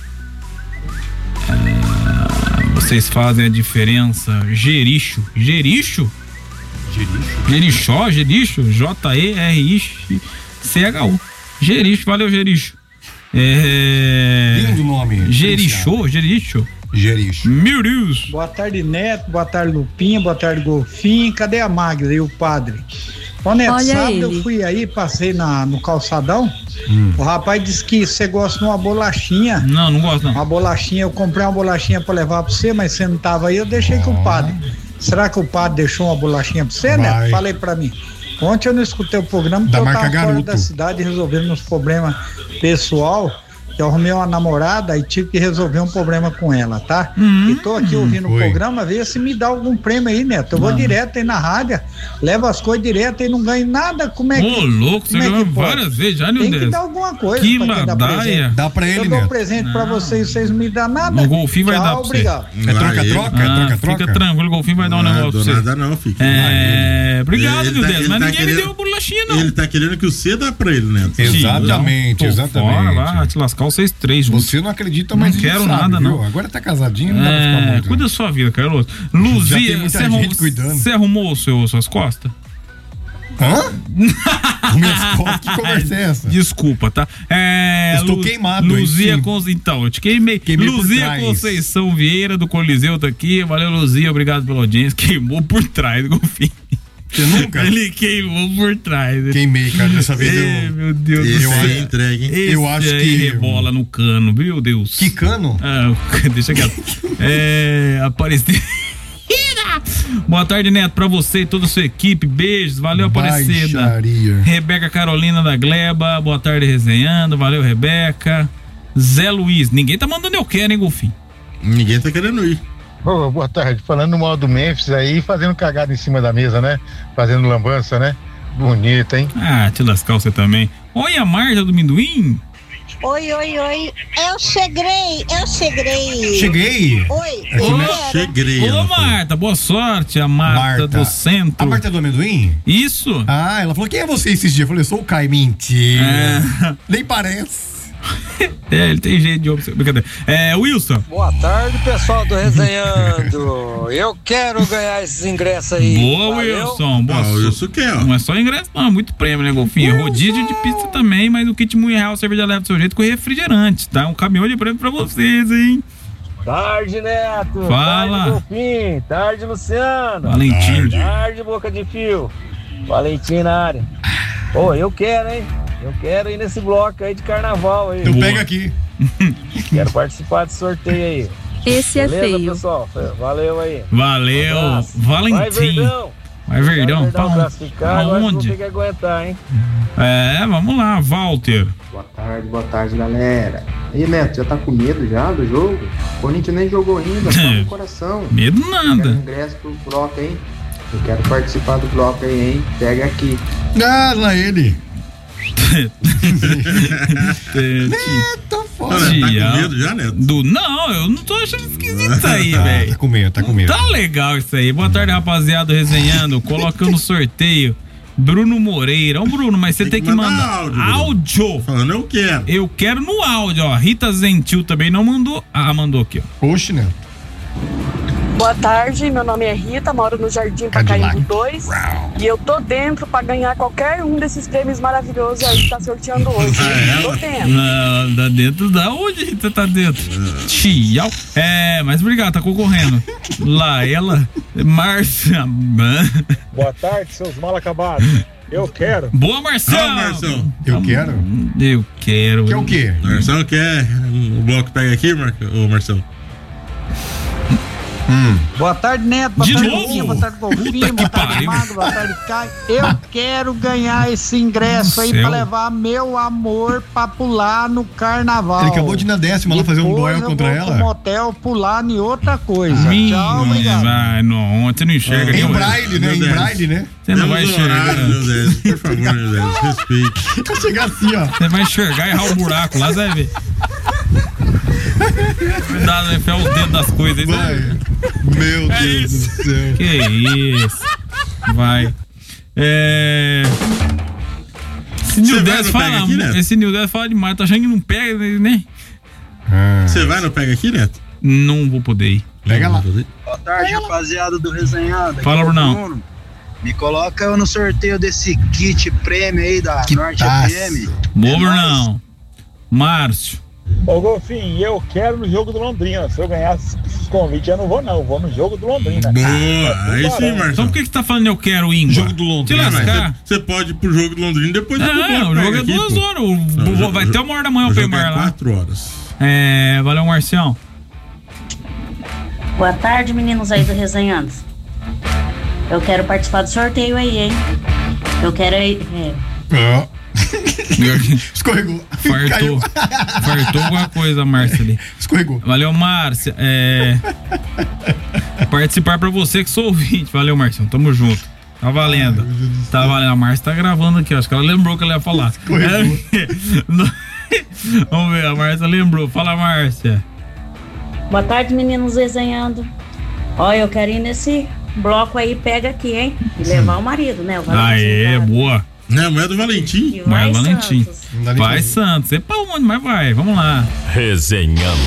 Vocês fazem a diferença. Jericho. Jericho? Jerichó, Jericho, J-E-R-I-C-H-U. Jericho, valeu, Jericho. Lindo nome. Jericho. Meu Deus. Boa tarde, Neto. Boa tarde, Lupinha. Boa tarde, Golfinho. Cadê a Magda e o padre? Ô, Neto, olha sábado ele. Eu fui aí, passei no calçadão. O rapaz disse que você gosta de uma bolachinha. Não gosto não. Uma bolachinha, eu comprei uma bolachinha pra levar pra você, mas você não tava aí, eu deixei com o padre. Será que o padre deixou uma bolachinha pra você, Neto? Falei pra mim. Ontem eu não escutei o programa porque eu tava fora da cidade resolvendo uns problemas pessoal. Eu arrumei uma namorada e tive que resolver um problema com ela, tá? E tô aqui ouvindo o programa, vê se me dá algum prêmio aí, Neto. Eu vou direto aí na rádio, levo as coisas direto e não ganho nada. Como é que... Ô, louco, você ganhou várias vezes já, Tem que dar alguma coisa. Que pra quem dá ladaia. presente. Dá pra ele, Eu dou um presente pra vocês, vocês não me dão nada. O Golfinho vai Tchau, dar pra você. obrigado. É troca-troca? Troca-troca? Fica tranquilo, o Golfinho vai dar um negócio pra você. Nada não, fica. Obrigado, Ele meu tá- Deus, ele mas tá ninguém me querendo- deu bolachinha, não. Ele tá querendo que você dá pra ele, Neto. Exatamente, Tô exatamente. Fora, vai te lascar vocês três juntos. Você não acredita, mas Não a gente quero sabe, nada, viu? não. Agora tá casadinho, não dá pra ficar muito. Cuida da sua vida, Carlos. Já tem Luzia, muita você gente cuidando. Você arrumou suas costas? Hã? Minhas costas, que conversa é essa? Desculpa, tá? Estou queimado, Luzia hein, Então, eu te queimei. Queimei por Luzia trás. Conceição Vieira do Coliseu tá aqui. Valeu, Luzia. Obrigado pela audiência. Queimou por trás do Golfinho. Você nunca? Ele queimou por trás. Queimei, cara. Dessa vez eu. Meu Deus do eu céu. acho, entregue, hein? Eu acho aí que. rebola no cano, meu Deus. Que cano? Deixa quieto. Aparecer. Boa tarde, Neto, pra você e toda a sua equipe. Beijos, valeu, Aparecida. Baixaria. Rebeca Carolina da Gleba, boa tarde, resenhando. Valeu, Rebeca. Zé Luiz, ninguém tá mandando eu quero, hein, Golfinho? Ninguém tá querendo ir. Ô, boa tarde, falando mal do Memphis aí, fazendo cagada em cima da mesa, né? Fazendo lambança, né? Bonito, hein? Ah, te lascar você também. Oi, a Marta do Minduim. Oi, oi, oi. Eu cheguei. Cheguei? Oi. Cheguei. Ô, Marta, boa sorte. A Marta do centro. A Marta do amendoim? Isso. Ah, ela falou, quem é você esses dias? Eu falei, eu sou o Caio. Mentira. Nem parece. Ele tem jeito de observar. Brincadeira. Wilson. Boa tarde, pessoal do Resenhando. Eu quero ganhar esses ingressos aí. Boa, Valeu. Wilson. Boa sorte. Wilson quer, ó. Não é só ingresso, não. É muito prêmio, né, Golfinho? Rodízio de pizza também, mas o kit muito real, cerveja leva do seu jeito com refrigerante, tá? Um caminhão de prêmio pra vocês, hein? Tarde, Neto. Fala. Tarde, Golfinho. Tarde, Luciano. Valentim. Tarde, Boca de Fio. Valentim na área. Pô, eu quero, hein? Eu quero ir nesse bloco aí de carnaval aí. Eu pego aqui. Quero participar desse sorteio aí. Esse é Beleza, feio. pessoal? Valeu aí. Valeu. Um abraço. Valentim. Vai, Verdão. Vai, Verdão. Verdão classificar, agora vocês vão ter que aguentar, hein? Vamos lá, Walter. Boa tarde, galera. E aí, Neto, já tá com medo já do jogo? O Corinthians nem jogou ainda, tá no coração. Medo nada. Quero ingresso pro bloco, hein? Eu quero participar do bloco aí, hein? Pega aqui. Ah, lá ele. Neto, foda. Tá com medo já, Neto? Não, eu não tô achando esquisito isso aí, velho. Tá com medo, tá com medo. Tá legal isso aí. Boa tarde, rapaziada, resenhando. Colocando no sorteio Bruno Moreira. Ô, Bruno, mas você tem que mandar áudio. Falando, eu quero. Eu quero no áudio, ó. Rita Zentil também não mandou. Ah, mandou aqui, ó. Oxe, né? Boa tarde, meu nome é Rita, moro no Jardim Pacaembu 2 e eu tô dentro pra ganhar qualquer um desses prêmios maravilhosos aí que tá sorteando hoje. Tô dentro. Não, tá dentro da onde Rita tá dentro? Tchau. Mas obrigado, tá concorrendo. Lá, ela, Márcia. Boa tarde, seus mal acabados. Eu quero. Boa, Marcelo. Marcelo. Eu quero? Eu quero. Quer o quê? Marcelo quer o bloco pega aqui, ô Marcelo? Boa tarde, Neto. Boa De tarde, novo? Golfinho. Boa tarde, Golfinho. Boa tarde, Magro. Boa tarde, Caio. Eu quero ganhar esse ingresso aí pra levar meu amor pra pular no carnaval. Ele acabou de ir na 10ª lá fazer um duelo contra ela. Eu vou pro motel pular em outra coisa. Minha, Tchau, obrigado. vai, não, você não enxerga. Em braille, né? Em braille, né? Você não vai enxergar. Meu Deus, por favor, meu Deus, respeite. Vai chegar assim, ó. Você vai enxergar e errar o buraco lá, você vai ver. Cuidado, vai enfiar os dedos das coisas aí. Vai. Meu Deus do céu. Que isso. Vai. Esse New 10 fala. aqui, Neto? Esse New 10 fala demais. Tô achando que não pega, né? Você vai no Pega Aqui, Neto? Não vou poder ir. Pega lá. Boa tarde, rapaziada do Resenhado. Fala, Brunão. Bruno. Me coloca eu no sorteio desse kit prêmio aí da Norte FM. Boa, Brunão. Márcio. Ô, Golfinho, eu quero no jogo do Londrina. Se eu ganhar esses convites, eu não vou, não. Eu vou no jogo do Londrina. Boa, aí sim, Marcelo. Então por que você tá falando eu quero ir? Jogo do Londrina. Te lascar. Você pode ir pro jogo do Londrina depois do Não, o jogo é 2 horas. Vai até 1h da manhã o Peimar lá. 4 horas. Valeu, Marcião. Boa tarde, meninos aí do Resenhando. Eu quero participar do sorteio aí, hein? Eu quero ir. Escorregou. Fartou alguma coisa, Márcia ali. Escorregou. Valeu, Márcia. Participar pra você que sou ouvinte. Valeu, Marcião. Tamo junto. Tá valendo. Tá valendo. A Márcia tá gravando aqui. Acho que ela lembrou que ela ia falar. Vamos ver, a Márcia lembrou. Fala, Márcia. Boa tarde, meninos desenhando. Olha, eu quero ir nesse bloco aí, pega aqui, hein? E levar o marido, né? O Aê, boa. Não, mulher do Valentim. Mulher do Valentim. Vai, Santos. Sei pra onde, mas vai. Vamos lá. Resenhando.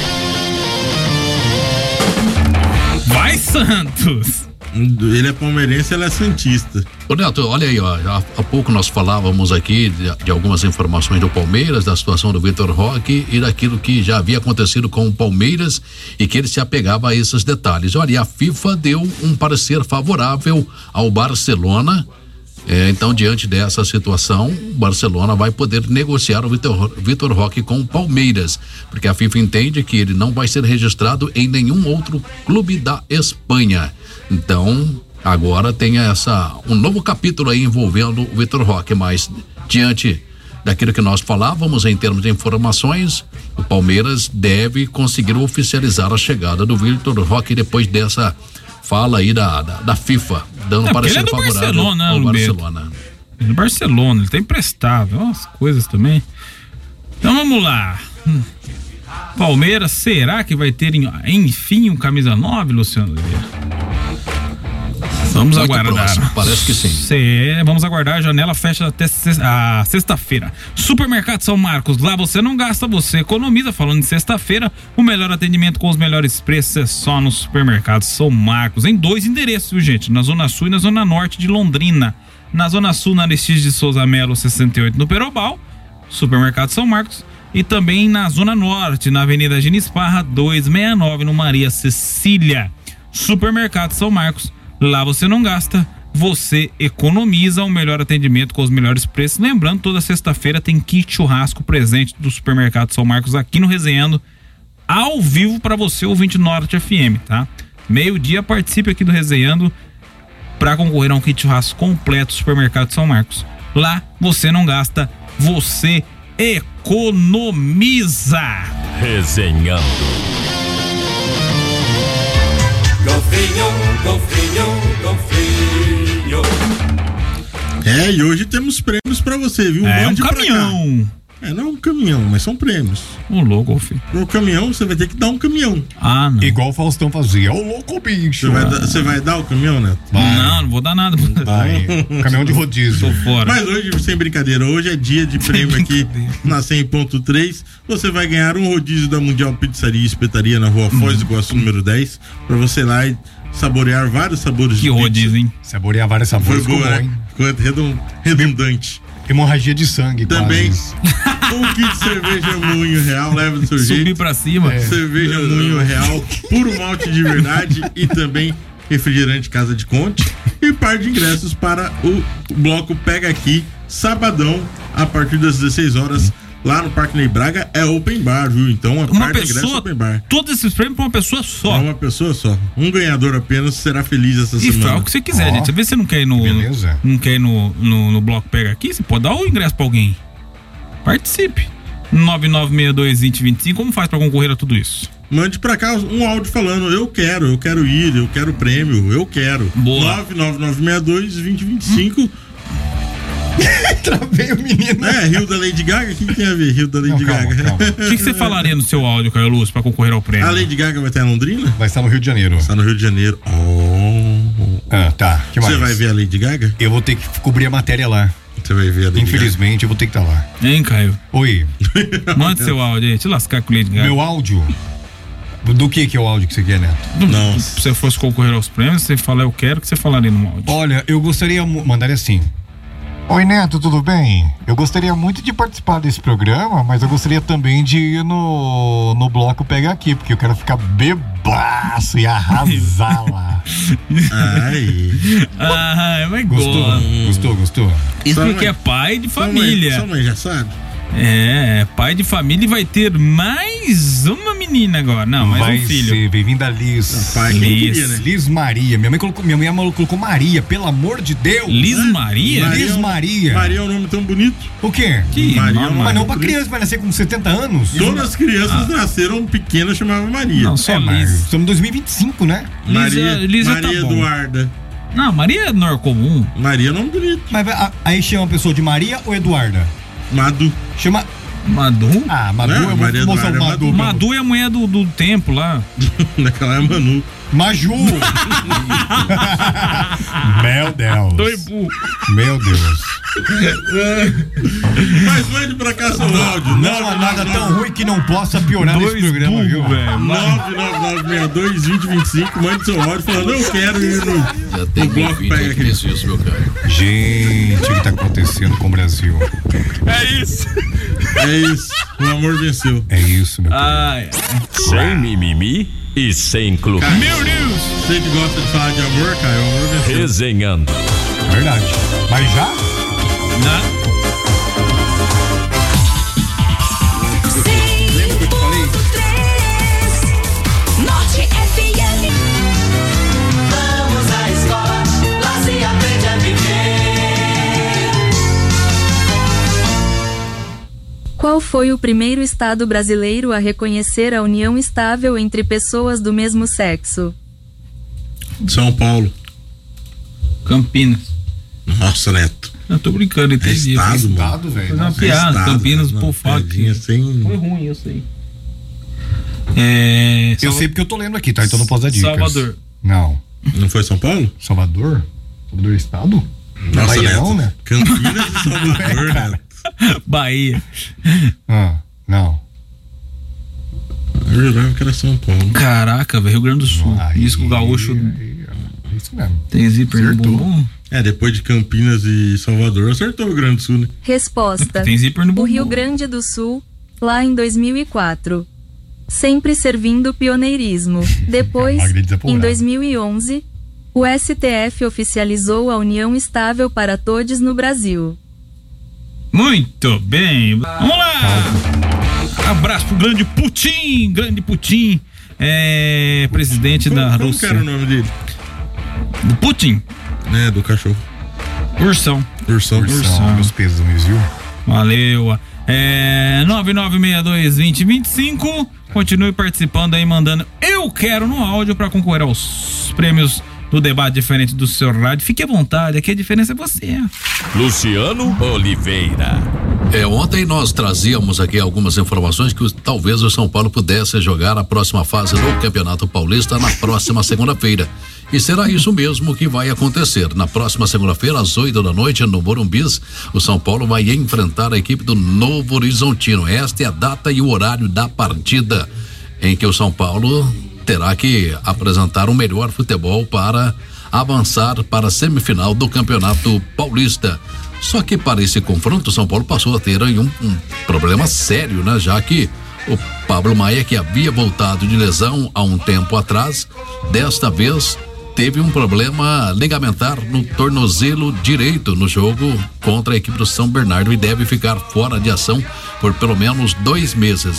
Vai, Santos. Ele é palmeirense, ela é santista. Ô Neto, olha aí, ó, há pouco nós falávamos aqui de algumas informações do Palmeiras, da situação do Vitor Roque e daquilo que já havia acontecido com o Palmeiras e que ele se apegava a esses detalhes. Olha, a FIFA deu um parecer favorável ao Barcelona. Então, diante dessa situação, o Barcelona vai poder negociar o Vitor Roque com o Palmeiras, porque a FIFA entende que ele não vai ser registrado em nenhum outro clube da Espanha. Então, agora tem um novo capítulo aí envolvendo o Vitor Roque, mas diante daquilo que nós falávamos em termos de informações, o Palmeiras deve conseguir oficializar a chegada do Vitor Roque depois dessa fala aí da FIFA, dando parecer favorável Barcelona, ao Barcelona. No Barcelona, ele tá emprestado, umas coisas também. Então vamos lá. Palmeiras, será que vai ter enfim um camisa 9, Luciano Oliveira? Vamos aguardar. Próximo, parece que sim. Vamos aguardar, a janela fecha até a sexta-feira. Supermercado São Marcos, lá você não gasta, você economiza. Falando de sexta-feira, o melhor atendimento com os melhores preços é só no Supermercado São Marcos, em 2 endereços, viu, gente? Na Zona Sul e na Zona Norte de Londrina. Na Zona Sul, na Aristides de Souza Melo, 68, no Perobal, Supermercado São Marcos. E também na Zona Norte, na Avenida Ginisparra, 269, no Maria Cecília. Supermercado São Marcos, lá você não gasta, você economiza. O melhor atendimento com os melhores preços. Lembrando, toda sexta-feira tem kit churrasco presente do Supermercado São Marcos aqui no Resenhando, ao vivo para você, ouvinte Norte FM, tá? Meio-dia, participe aqui do Resenhando para concorrer a um kit churrasco completo do Supermercado São Marcos. Lá você não gasta, você economiza. Resenhando. Golfinho. E hoje temos prêmios pra você, viu? Mande um caminhão. Não é um caminhão, mas são prêmios. Ô, louco, filho. O caminhão, você vai ter que dar um caminhão. Não. Igual o Faustão fazia. Ô, louco, bicho. Você vai dar o caminhão, Neto? Não vou dar nada. Vai. Caminhão de rodízio. Tô fora. Mas hoje, sem brincadeira, hoje é dia de prêmio aqui na 100.3. Você vai ganhar um rodízio da Mundial Pizzaria e Espetaria na Rua Foz do Iguaçu, número 10. Pra você ir lá e saborear vários sabores de pizza. Que rodízio, hein? Saborear vários sabores. Foi boa, hein? Ficou redundante. Hemorragia de sangue. Também um kit de cerveja Moinho Real, leva do seu jeito. Subir pra cima. Cerveja Moinho Real, puro malte de verdade e também refrigerante Casa de Conte. E par de ingressos para o bloco Pega Aqui, sabadão, a partir das 16 horas. Lá no Parque Ney Braga é open bar, viu? Então uma pessoa, open bar. Todos esses prêmios pra uma pessoa só. Uma pessoa só. Um ganhador apenas será feliz essa semana. E fala o que você quiser, gente. Você vê se você não quer ir no bloco Pega Aqui, você pode dar o ingresso pra alguém. Participe. 99622025. Como faz pra concorrer a tudo isso? Mande pra cá um áudio falando: eu quero ir, eu quero prêmio, eu quero. Boa. 999622025. Travei o menino. Rio da Lady Gaga? O que tem a ver? Rio da Lady Gaga. Calma. O que você falaria no seu áudio, Caio Lúcio, pra concorrer ao prêmio? A Lady Gaga vai estar em Londrina? Vai estar no Rio de Janeiro. Está no Rio de Janeiro. Tá. Que mais? Você vai ver a Lady Gaga? Eu vou ter que cobrir a matéria lá. Você vai ver a Lady Infelizmente, Gaga. Eu vou ter que estar lá. Hein, Caio? Oi. Manda seu áudio aí. Te lascar com a Lady Gaga. Meu áudio? Do que é o áudio que você quer, Neto? Não. Se você fosse concorrer aos prêmios, você fala eu quero, que você falaria no áudio? Olha, eu gostaria mandar assim. Oi, Neto, tudo bem? Eu gostaria muito de participar desse programa, mas eu gostaria também de ir no bloco Pega Aqui, porque eu quero ficar bebaço e arrasar lá. Mas Gostou? Isso porque é pai de família. Sua mãe já sabe? Pai de família vai ter mais uma menina agora. Não, mais um filho. Vai ser, bem-vinda Liz. Liz Maria. Minha mãe colocou Maria, pelo amor de Deus. Liz Maria? Liz Maria. Maria é um nome tão bonito. O quê? Mas não pra criança, vai nascer com 70 anos. Todas as crianças nasceram pequenas, chamavam Maria. Não, só Liz. Estamos em 2025, né? Liz Maria tá bom. Eduarda. Não, Maria não é comum. Maria é nome bonito. Mas aí chama a pessoa de Maria ou Eduarda? Madu. Chama... Madu? Madu, eu vou mostrar o Madu. Madu é a mulher do templo lá. Naquela é Manu. Maju! Meu Deus. Meu Deus. Mas mande pra cá seu áudio. Não há nada tão ruim que não possa piorar nesse programa, viu? 999622025. Mande seu áudio falando, eu quero ir no bloco Pega aqui. Isso, meu cara. Gente, o que tá acontecendo com o Brasil? É isso. O amor venceu. É isso, meu cara. Sem mimimi e sem clube. Meu Deus! Você que gosta de falar de amor, cara, o amor venceu. Resenhando. Verdade. Mas já? Não. Lembra que eu te falei? Norte FM. Vamos à escola, lá se aprende a viver. Qual foi o primeiro estado brasileiro a reconhecer a união estável entre pessoas do mesmo sexo? São Paulo. Campinas. Nossa, Neto. Eu tô brincando, entendi. Estado, velho. Foi uma piada, Campinas, por fato. Sem... Foi ruim, eu sei. Eu sei porque eu tô lendo aqui, tá? Então não posso dar dicas. Salvador. Não. Não foi São Paulo? Salvador? Salvador Estado? Nossa, Bahia Neto. não, né? Campinas e Salvador, Neto. Bahia. Não. Eu jurava que era São Paulo. Caraca, velho, Rio Grande do Sul. Disco gaúcho. Isso mesmo. Tem zíper no bumbum? Depois de Campinas e Salvador, acertou o Rio Grande do Sul, né? Resposta: Tem zíper no bumbum. o Rio Grande do Sul, lá em 2004. Sempre servindo pioneirismo. Depois, em 2011, o STF oficializou a união estável para todos no Brasil. Muito bem. Vamos lá. Abraço pro grande Putin. Presidente da Rússia. Qual era o nome dele? Do Putin? Do cachorro. Ursão. Meus pesos, viu? Valeu. 99622025. Continue participando aí, mandando eu quero no áudio pra concorrer aos prêmios do debate diferente do seu rádio. Fique à vontade, aqui a diferença é você. Luciano Oliveira. Ontem nós trazíamos aqui algumas informações que talvez o São Paulo pudesse jogar a próxima fase do Campeonato Paulista na próxima segunda-feira. E será isso mesmo que vai acontecer. Na próxima segunda-feira, às 20h, no Morumbis, o São Paulo vai enfrentar a equipe do Novo Horizontino. Esta é a data e o horário da partida em que o São Paulo terá que apresentar o melhor futebol para avançar para a semifinal do Campeonato Paulista. Só que para esse confronto, o São Paulo passou a ter aí um problema sério, né? Já que o Pablo Maia, que havia voltado de lesão há um tempo atrás, desta vez teve um problema ligamentar no tornozelo direito no jogo contra a equipe do São Bernardo e deve ficar fora de ação por pelo menos 2 meses.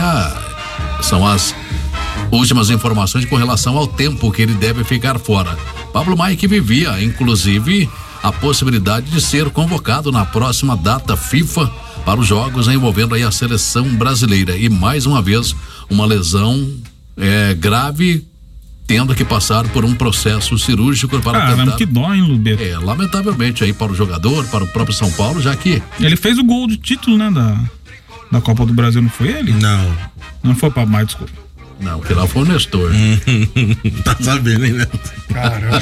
São as últimas informações com relação ao tempo que ele deve ficar fora. Pablo Maia, que vivia, inclusive, a possibilidade de ser convocado na próxima data FIFA para os jogos envolvendo aí a seleção brasileira. E mais uma vez, uma lesão grave, tendo que passar por um processo cirúrgico para tentar... que dó, hein, Lubeto? Lamentavelmente aí para o jogador, para o próprio São Paulo, já que... Ele fez o gol de título, né, da Copa do Brasil, não foi ele? Não. Não foi para mais, desculpa. Não, que lá foi o Nestor. Tá sabendo, hein, né? Caramba.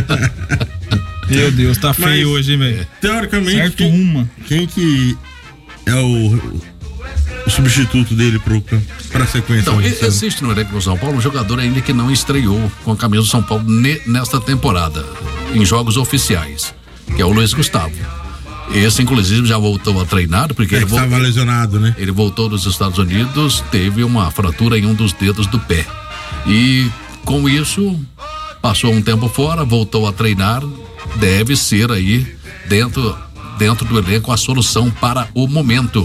Meu Deus, tá feio hoje, hein, velho? Teoricamente, certo, quem que é o substituto dele pra sequência? Então, existe no elenco do São Paulo um jogador ainda que não estreou com a camisa do São Paulo nesta temporada, em jogos oficiais, que é o Luiz Gustavo. Esse, inclusive, já voltou a treinar, porque ele estava lesionado, né? Ele voltou dos Estados Unidos, teve uma fratura em um dos dedos do pé. E com isso, passou um tempo fora, voltou a treinar, deve ser aí, dentro do elenco, a solução para o momento.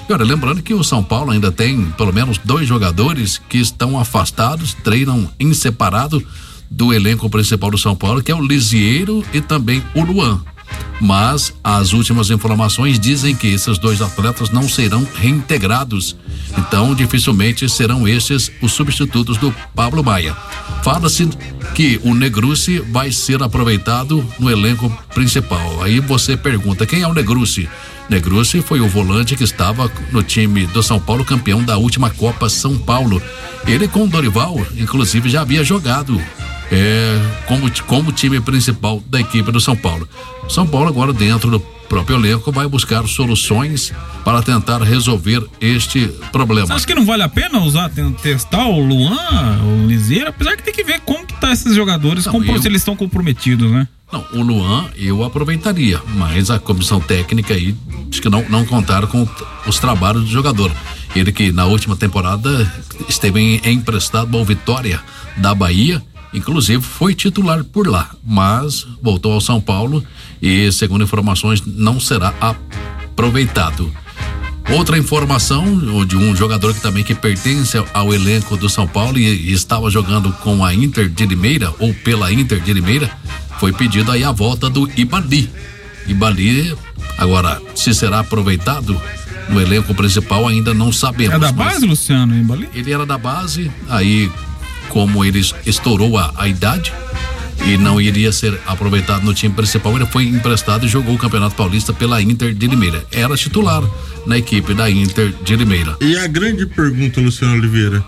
E olha, lembrando que o São Paulo ainda tem pelo menos 2 jogadores que estão afastados, treinam em separado do elenco principal do São Paulo, que é o Lisieiro e também o Luan. Mas as últimas informações dizem que esses 2 atletas não serão reintegrados, então dificilmente serão estes os substitutos do Pablo Maia. Fala-se que o Negrucci vai ser aproveitado no elenco principal. Aí você pergunta, quem é o Negrucci? Negrucci foi o volante que estava no time do São Paulo, campeão da última Copa São Paulo. Ele com o Dorival, inclusive, já havia jogado como time principal da equipe do São Paulo. São Paulo agora, dentro do próprio elenco, vai buscar soluções para tentar resolver este problema. Você acha que não vale a pena testar o Luan, o Lisieiro? Apesar que tem que ver como que tá esses jogadores, se eles estão comprometidos, né? Não, o Luan eu aproveitaria, mas a comissão técnica aí diz que não contaram com os trabalhos do jogador. Ele que na última temporada esteve emprestado ao Vitória da Bahia, inclusive foi titular por lá, mas voltou ao São Paulo e, segundo informações, não será aproveitado. Outra informação de um jogador que pertence ao elenco do São Paulo e estava jogando com a Inter de Limeira ou pela Inter de Limeira, foi pedido aí a volta do Ibali. Ibali, agora, se será aproveitado no elenco principal ainda não sabemos. É da base, Luciano, Ibali? Ele era da base, aí como ele estourou a idade e não iria ser aproveitado no time principal, ele foi emprestado e jogou o Campeonato Paulista pela Inter de Limeira. Era titular na equipe da Inter de Limeira. E a grande pergunta, Luciano Oliveira,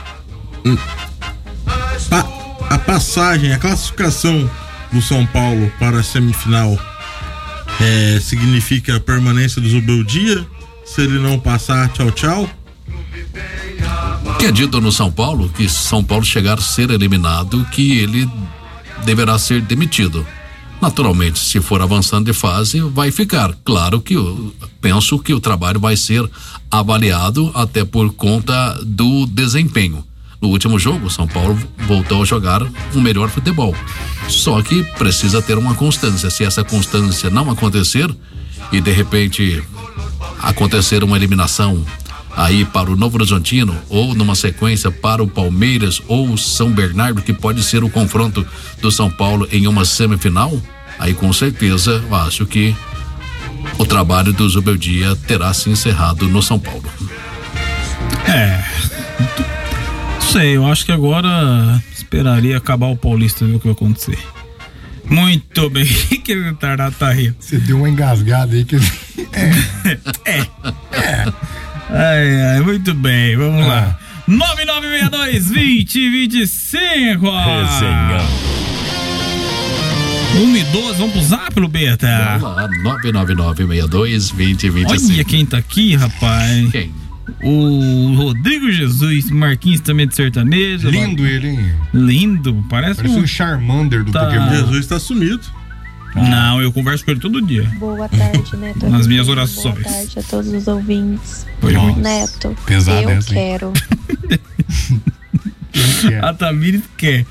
a passagem, a classificação do São Paulo para a semifinal significa a permanência do Zubeldia? Se ele não passar, tchau, tchau? Que é dito no São Paulo, que se São Paulo chegar a ser eliminado, que ele deverá ser demitido. Naturalmente, se for avançando de fase, vai ficar. Claro que eu penso que o trabalho vai ser avaliado até por conta do desempenho. No último jogo, o São Paulo voltou a jogar um melhor futebol. Só que precisa ter uma constância. Se essa constância não acontecer e de repente acontecer uma eliminação aí para o Novo Horizontino ou numa sequência para o Palmeiras ou São Bernardo, que pode ser o confronto do São Paulo em uma semifinal, aí com certeza eu acho que o trabalho do Zubeldia terá se encerrado no São Paulo. Sei, eu acho que agora esperaria acabar o Paulista, ver o que vai acontecer. Muito bem, que retardado tá rindo. Você deu uma engasgada aí que muito bem, vamos lá. 9962-2025. Resenhão. 1 e 12, vamos pro zap, Lubeta. Vamos lá, 99962-2025. Olha quem tá aqui, rapaz. Quem? O Rodrigo Jesus, Marquinhos também de sertanejo. Lindo ele, hein? Lindo, parece um Charmander do Pokémon. Jesus tá sumido. Não, eu converso com ele todo dia. Boa tarde, Neto. Nas minhas orações. Boa tarde a todos os ouvintes. Nossa. Neto, pesado eu quero. A Tamires quer.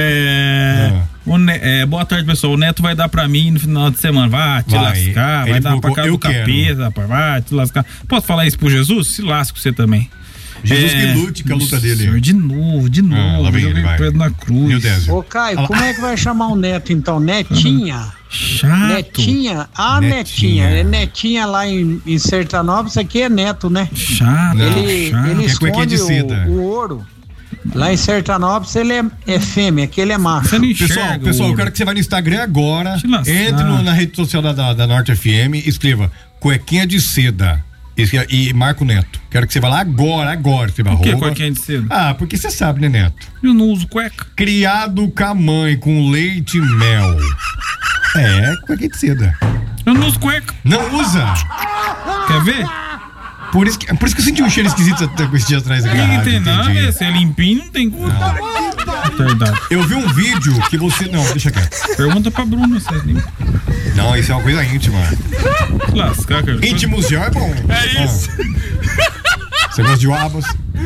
Boa tarde, pessoal. O Neto vai dar pra mim no final de semana. Vai te lascar, vai dar pra casa do capeta, rapaz. Vai te lascar. Posso falar isso pro Jesus? Se lasca você também. Jesus que lute com a luta dele. Senhor, de novo. Lá vem ele, vai. Pedro na cruz. Ô, Caio, como é que vai chamar o Neto então? Netinha? Chato. Netinha? Netinha. É Netinha lá em Sertanópolis, aqui é Neto, né? Chato. Ele esconde o ouro. Lá em Sertanópolis ele é fêmea, aqui ele é macho. Pessoal, eu quero que você vá no Instagram agora, entre na rede social da Norte FM, escreva cuequinha de seda e marca o Neto. Quero que você vá lá agora. Você vai. Por que cuequinha de seda? Porque você sabe, né, Neto? Eu não uso cueca. Criado com a mãe, com leite e mel. Cuequinha de seda. Eu não uso cueca. Não usa? Quer ver? Por isso que eu senti um cheiro esquisito esse dia atrás aqui. Não tem nada, se é limpinho, não tem como. Verdade. Eu vi um vídeo que você. Não, deixa quieto. Pergunta pra Bruna se é limpo. Não, isso é uma coisa íntima. Lascar, cara. Íntimos já é bom. É isso. Você gosta de ovos?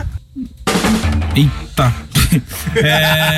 Eita.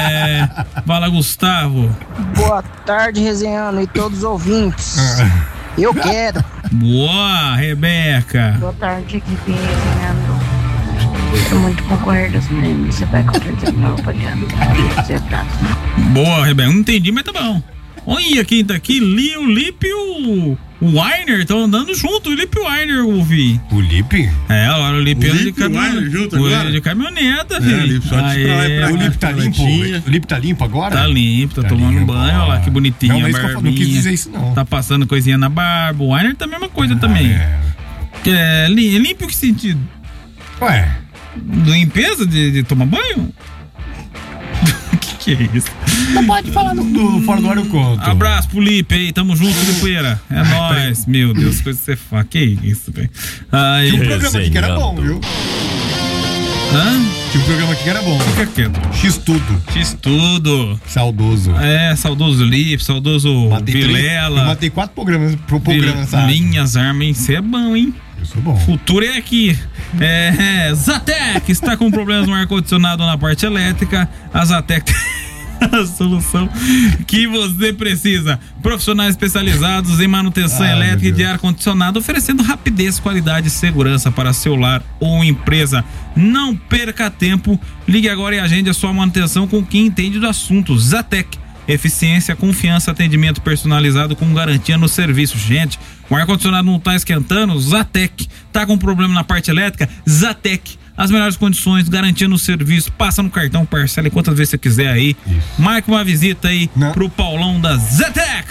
Fala, Gustavo. Boa tarde, resenhando e todos os ouvintes. Eu quero. Boa, Rebeca. Boa tarde, equipe resenhando. Gosto muito de concorrer dos prêmios. Você vai com certeza não pagando. Boa, Rebeca. Não entendi, mas tá bom. Olha quem tá aqui, o Lipe e o Weiner estão andando junto. O Lipe e o Weiner, eu ouvi. O Lipe? É, agora o Lipe anda de caminhoneta. Junto agora? De caminhoneta, filho. O Lipe tá limpo? O Lipe tá limpo agora? Tá limpo, tá tomando banho. Olha lá que bonitinho. Não, mas eu não quis dizer isso, não. Tá passando coisinha na barba. O Weiner tá a mesma coisa também. É limpo em que sentido? Ué. Limpeza de tomar banho? Que é isso? Não pode falar do fora do ar eu conto. Abraço pro Lipe aí, tamo junto, Lipeira. É nóis. Meu Deus, coisa que você fala. Que isso, velho. Tinha um programa aqui que era bom, viu? Hã? Tinha um programa aqui que era bom. Fica quieto. X-Tudo. X-Tudo. Saudoso. É, saudoso Lipe, saudoso Vilela. Eu matei 4 programas pro programa, sabe? Minhas armas, isso é bom, hein? Isso é bom. Futuro é aqui. Zatec está com problemas no ar-condicionado na parte elétrica. A Zatec a solução que você precisa. Profissionais especializados em manutenção elétrica e de ar-condicionado, oferecendo rapidez, qualidade e segurança para seu lar ou empresa. Não perca tempo. Ligue agora e agende a sua manutenção com quem entende do assunto. Zatec. Eficiência, confiança, atendimento personalizado com garantia no serviço. Gente, o ar-condicionado não tá esquentando? Zatec. Tá com problema na parte elétrica? Zatec. As melhores condições, garantia no serviço. Passa no cartão, parcela quantas vezes você quiser aí. Isso. Marque uma visita aí pro Paulão da Zatec.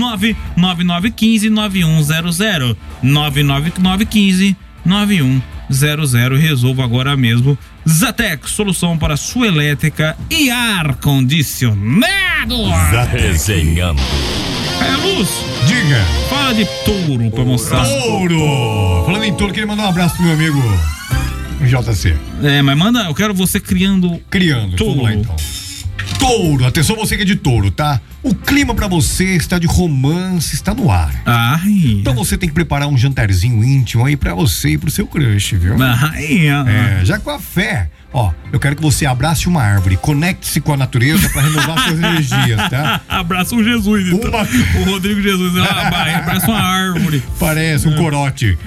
99915-9100. 99915-9100. Resolva agora mesmo. Zatec, solução para sua elétrica e ar-condicionado. Resenhando. Luz, diga. Fala de touro pra mostrar. Touro! Falando em touro, queria mandar um abraço pro meu amigo JC. Mas manda, eu quero você criando touro. Vamos lá então. Touro, atenção você que é de touro, tá? O clima pra você está de romance, está no ar. Então você tem que preparar um jantarzinho íntimo aí pra você e pro seu crush, viu? Já com a fé. Ó, eu quero que você abrace uma árvore, conecte-se com a natureza pra renovar suas energias, tá? Abraça um Jesus, então. O Rodrigo Jesus, parece uma árvore. Parece um corote.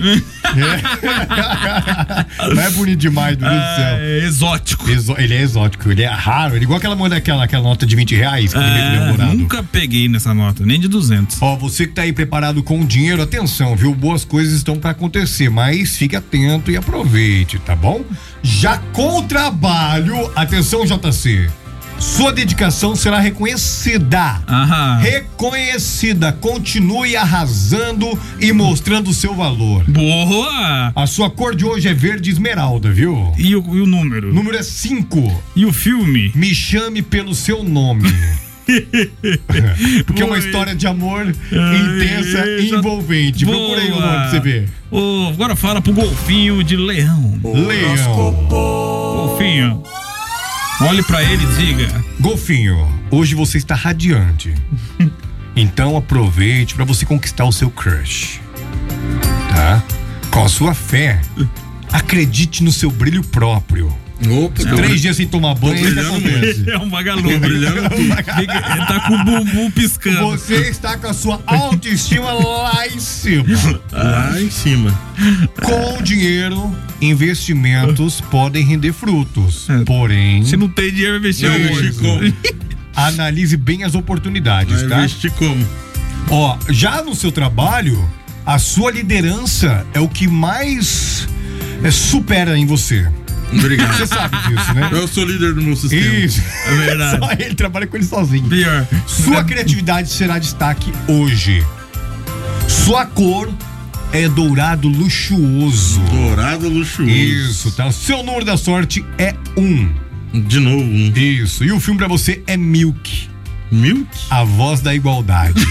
Não é bonito demais, meu Deus do céu. É exótico. Ele é exótico, ele é raro, ele é igual aquela nota de R$20 que nunca peguei nessa nota, nem de 200. Ó, você que tá aí preparado com o dinheiro, atenção, viu? Boas coisas estão pra acontecer, mas fique atento e aproveite, tá bom? Já com o trabalho, atenção JC, sua dedicação será reconhecida. Reconhecida. Continue arrasando e mostrando o seu valor. Boa! A sua cor de hoje é verde esmeralda, viu? E o número? O número é 5. E o filme? Me chame pelo seu nome. Porque é uma história de amor intensa e envolvente. Procura aí o nome pra você ver. Agora fala pro golfinho de leão. Golfinho, olhe pra ele e diga: golfinho, hoje você está radiante. Então aproveite pra você conquistar o seu crush, tá? Com a sua fé, acredite no seu brilho próprio. 3 dias sem tomar banho, é um vagalume. Ele tá com o bumbum piscando. Você está com a sua autoestima lá em cima. Lá em cima. Com dinheiro, investimentos podem render frutos. Porém, se não tem dinheiro, investir como? Analise bem as oportunidades, tá? Investir como? Ó, já no seu trabalho, a sua liderança é o que mais supera em você. Obrigado. Você sabe disso, né? Eu sou líder do meu sistema. Isso. É verdade. Só ele trabalha com ele sozinho. Pior. Sua criatividade será destaque hoje. Sua cor é dourado luxuoso. Dourado luxuoso. Isso, tá? Seu número da sorte é 1. De novo 1. Isso. E o filme pra você é Milk. Milk? A voz da igualdade.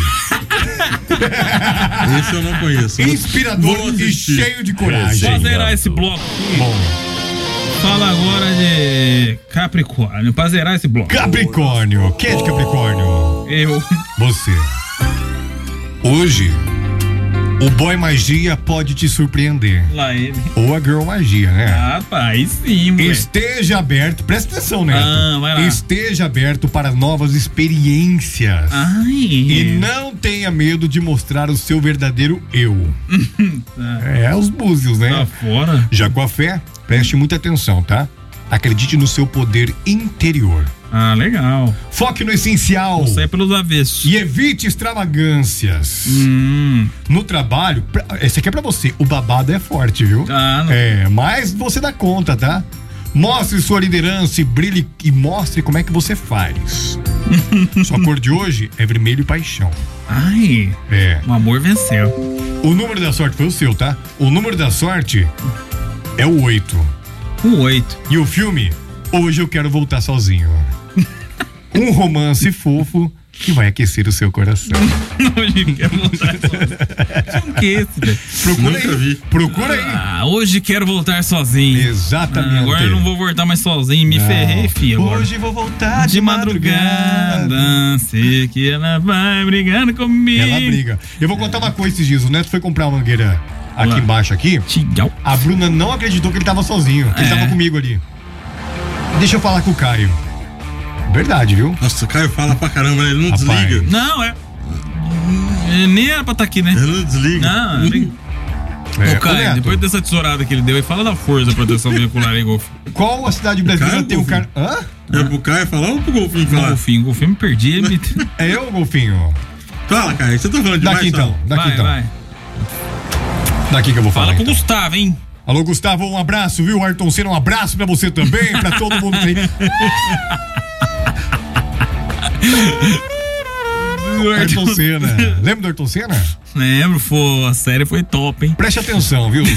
Esse eu não conheço. Inspirador e cheio de coragem. Vou zerar esse bloco. Bom. Fala agora de Capricórnio, pra zerar esse bloco. Capricórnio. Quem é de Capricórnio? Eu. Você. Hoje O boy magia pode te surpreender. Lá ele. Ou a girl magia, né? Rapaz, sim, moleque. Esteja aberto, presta atenção, Neto. Vai lá. Esteja aberto para novas experiências. E não tenha medo de mostrar o seu verdadeiro eu. Os búzios, né? Tá fora. Já com a fé, preste muita atenção, tá? Acredite no seu poder interior. Legal. Foque no essencial. Sai pelos avessos. E evite extravagâncias. No trabalho, esse aqui é pra você. O babado é forte, viu? Mas você dá conta, tá? Mostre sua liderança e brilhe e mostre como é que você faz. Sua cor de hoje é vermelho e paixão. O amor venceu. O número da sorte foi o seu, tá? O número da sorte é o 8. O 8. E o filme, Hoje Eu Quero Voltar Sozinho. Um romance fofo que vai aquecer o seu coração. Hoje quero voltar sozinho. Que esse, velho? Procura aí. Hoje quero voltar sozinho. Exatamente. Agora eu não vou voltar mais sozinho. Me ferrei, filho. Hoje vou voltar de madrugada. Sei que ela vai brigando comigo. Ela briga. Eu vou contar uma coisa esses dias. O Neto foi comprar uma mangueira aqui embaixo aqui. A Bruna não acreditou que ele tava sozinho. Ele tava comigo ali. Deixa eu falar com o Caio. Verdade, viu? Nossa, o Caio fala pra caramba, ele não desliga. Não, nem era pra estar aqui, né? Ele não desliga. Ô, Caio, depois dessa tesourada que ele deu, ele fala da Força Proteção Veicular em Golfinho. Qual a cidade brasileira tem um cara... É pro Caio falar ou pro Golfinho falar? Golfinho me perdi. É eu, Golfinho? Fala, Caio, você tá falando demais. Daqui então. Vai. Daqui que eu vou falar. Fala com o Gustavo, hein? Alô, Gustavo, um abraço, viu? Ayrton Senna, um abraço pra você também, pra todo mundo aí. Ayrton Senna. Lembra do Ayrton Senna? Lembro, a série foi top, hein? Preste atenção, viu?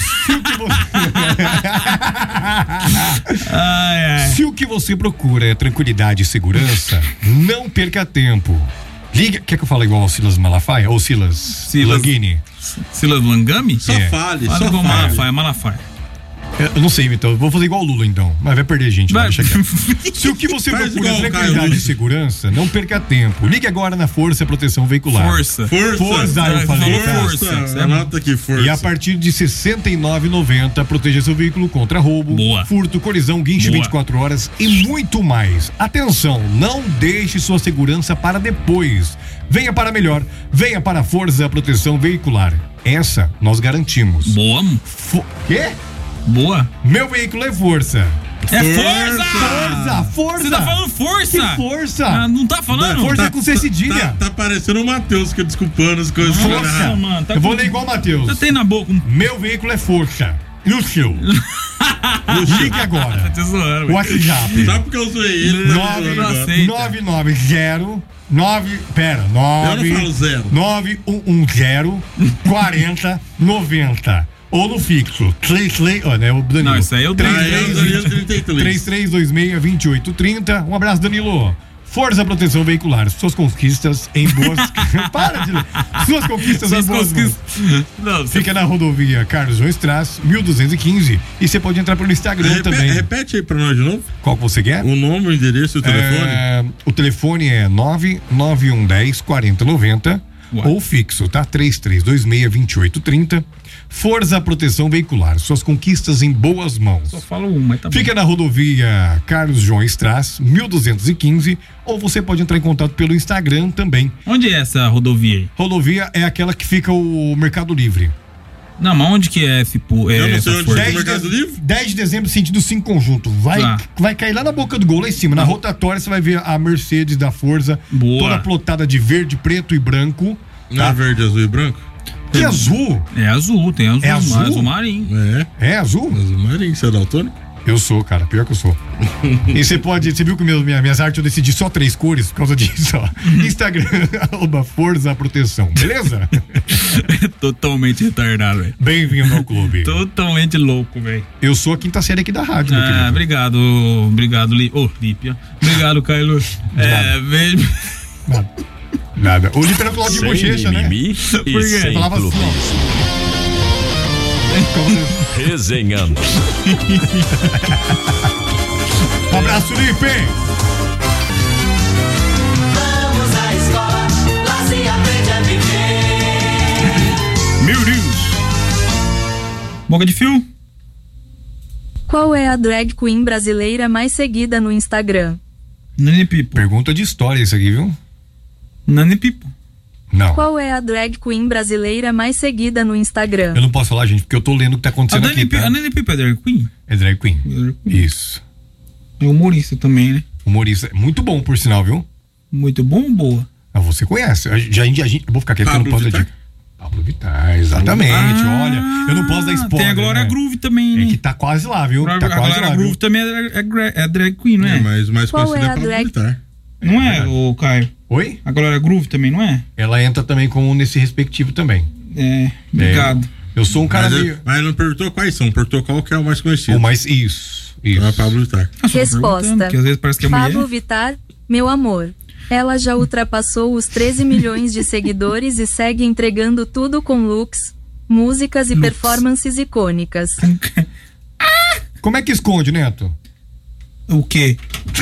Se o que você procura é tranquilidade e segurança, não perca tempo. Liga. Quer que eu fale igual ao Silas Malafaia? Ou Silas Langhini? Silas Langami? Só fale. Igual Malafaia. Eu não sei, então. Vou fazer igual o Lula, então. Mas vai perder gente. Deixa quieto. Se o que você procura é tranquilidade e segurança, não perca tempo. Ligue agora na Força Proteção Veicular. Força, eu falei. Força. Anota aqui, Força. E a partir de R$ 69,90, proteja seu veículo contra roubo, furto, colisão, guincho 24 horas e muito mais. Atenção, não deixe sua segurança para depois. Venha para melhor. Venha para a Força Proteção Veicular. Essa nós garantimos. Boa. Quê? Boa. Meu veículo é Força. É Força! Você tá falando força? Que força? Não tá falando? Força com C cedilha. Tá parecendo o Matheus que desculpando as coisas. Força, mano. Eu vou ler igual o Matheus. Você tem na boca. Meu veículo é Força. E o seu? Ligue agora. Tá te zoando. WhatsApp. Sabe porque eu zoei ele? 990 Pera, eu não falo 0. 9110 4090. Ou no fixo. O Danilo. Não, isso aí é o Danilo. 3326-2830. Um abraço, Danilo. Força Proteção Veicular. Suas conquistas em boas. Para de ler. Suas conquistas em boas mãos. Fica na rodovia Carlos João Strass, 1215. E você pode entrar pelo Instagram também. Repete aí pra nós de novo. Qual que você quer? O nome, o endereço e o telefone. O telefone é 99110 4090. Ou fixo, tá? 3326-2830. Força Proteção Veicular. Suas conquistas em boas mãos. Só falo uma, tá bom. Fica na rodovia Carlos João Strass, 1215. Ou você pode entrar em contato pelo Instagram também. Onde é essa rodovia aí? Rodovia é aquela que fica o Mercado Livre. Não, mas onde que é esse eu não sei onde é o Mercado Livre? 10 de dezembro, sentido 5 conjunto. Vai cair lá na boca do gol, lá em cima. Na rotatória você vai ver a Mercedes da Forza. Boa. Toda plotada de verde, preto e branco. Não é verde, azul e branco? Que azul? É azul, tem azul. É azul? Azul marinho. É azul? Azul marinho, você é daltônico? Eu sou, cara, pior que eu sou. E você viu que minhas artes eu decidi só 3 cores por causa disso, ó. Instagram, @Força Proteção, beleza? Totalmente retardado, velho. Bem-vindo ao clube. Totalmente louco, velho. Eu sou a 5ª série aqui da rádio, meu querido. Obrigado, Lípia. Obrigado, Carlos. Beijo. Nada. O Lípia era Claudio de bochecha, né? Por quê? Você falava assim, Resenhando. Um abraço, Lipe! Vamos à escola, lá se aprende a viver. Meu Deus! Boca de fio. Qual é a drag queen brasileira mais seguida no Instagram? Nani Pipo. Pergunta de história isso aqui, viu? Nani Pipo. Não. Qual é a drag queen brasileira mais seguida no Instagram? Eu não posso falar, gente, porque eu tô lendo o que tá acontecendo aqui, tá? A Nani Pipo é drag queen? É drag queen. Isso. É humorista também, né? Humorista. Muito bom, por sinal, viu? Muito bom ou boa? Ah, você conhece. Eu vou ficar quieto, eu não posso dar dica. Pablo Vittar, exatamente. Olha, eu não posso dar spoiler. Tem a Glória Groove também, né? É que tá quase lá, viu? Tá quase Glória lá, Groove viu? também é drag queen, não é? Mas mais Qual conhecida é a Pablo drag- Vittar. Não é, o Caio? Oi? A Glória Groove também, não é? Ela entra também como nesse respectivo também. É, obrigado. Eu sou um cara meio... Mas não perguntou quais são, perguntou qual que é o mais conhecido. O mais isso. Então é Pablo Vittar. Resposta. Porque às vezes parece que é Pablo mulher. Vittar, meu amor. Ela já ultrapassou os 13 milhões de seguidores e segue entregando tudo com looks, músicas e performances icônicas. Como é que esconde, Neto? O quê?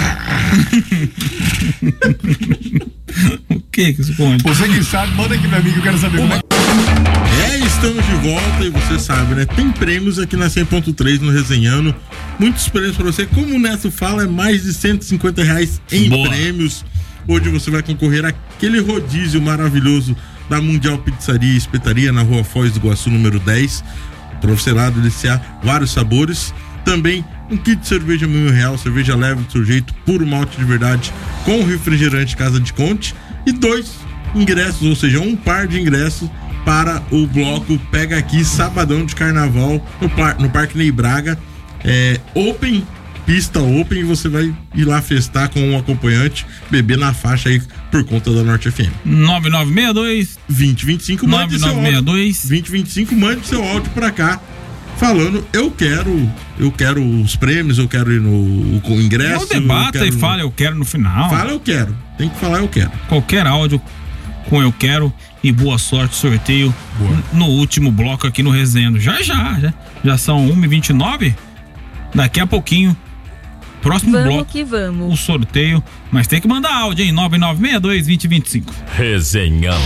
O que esconde? Você que sabe, manda aqui pra mim que eu quero saber como é. Estamos de volta e você sabe, né? Tem prêmios aqui na 100.3 no Resenhando. Muitos prêmios pra você. Como o Neto fala, é mais de R$150 em prêmios. Hoje você vai concorrer àquele rodízio maravilhoso da Mundial Pizzaria e Espetaria na Rua Foz do Iguaçu, número 10. Pra você lá deliciar vários sabores. Também um kit de cerveja R$1.000, cerveja leve do seu jeito, puro malte de verdade, com refrigerante Casa de Conte. E 2 ingressos, ou seja, um par de ingressos para o bloco Pega Aqui, sabadão de carnaval no Parque Ney Braga. Open, pista open, e você vai ir lá festar com um acompanhante, beber na faixa aí por conta da Norte FM. 9962-2025, mande seu áudio. 2025, mande seu áudio pra cá falando, eu quero os prêmios, eu quero ir no ingresso. Não debata e fala eu quero no final. Fala eu quero, tem que falar eu quero. Qualquer áudio com eu quero e boa sorte, sorteio no último bloco aqui no Resenhando. Já são 1h29, daqui a pouquinho próximo Vamos bloco, que vamos. o sorteio, mas tem que mandar áudio, hein? 9962-2025. Resenhando.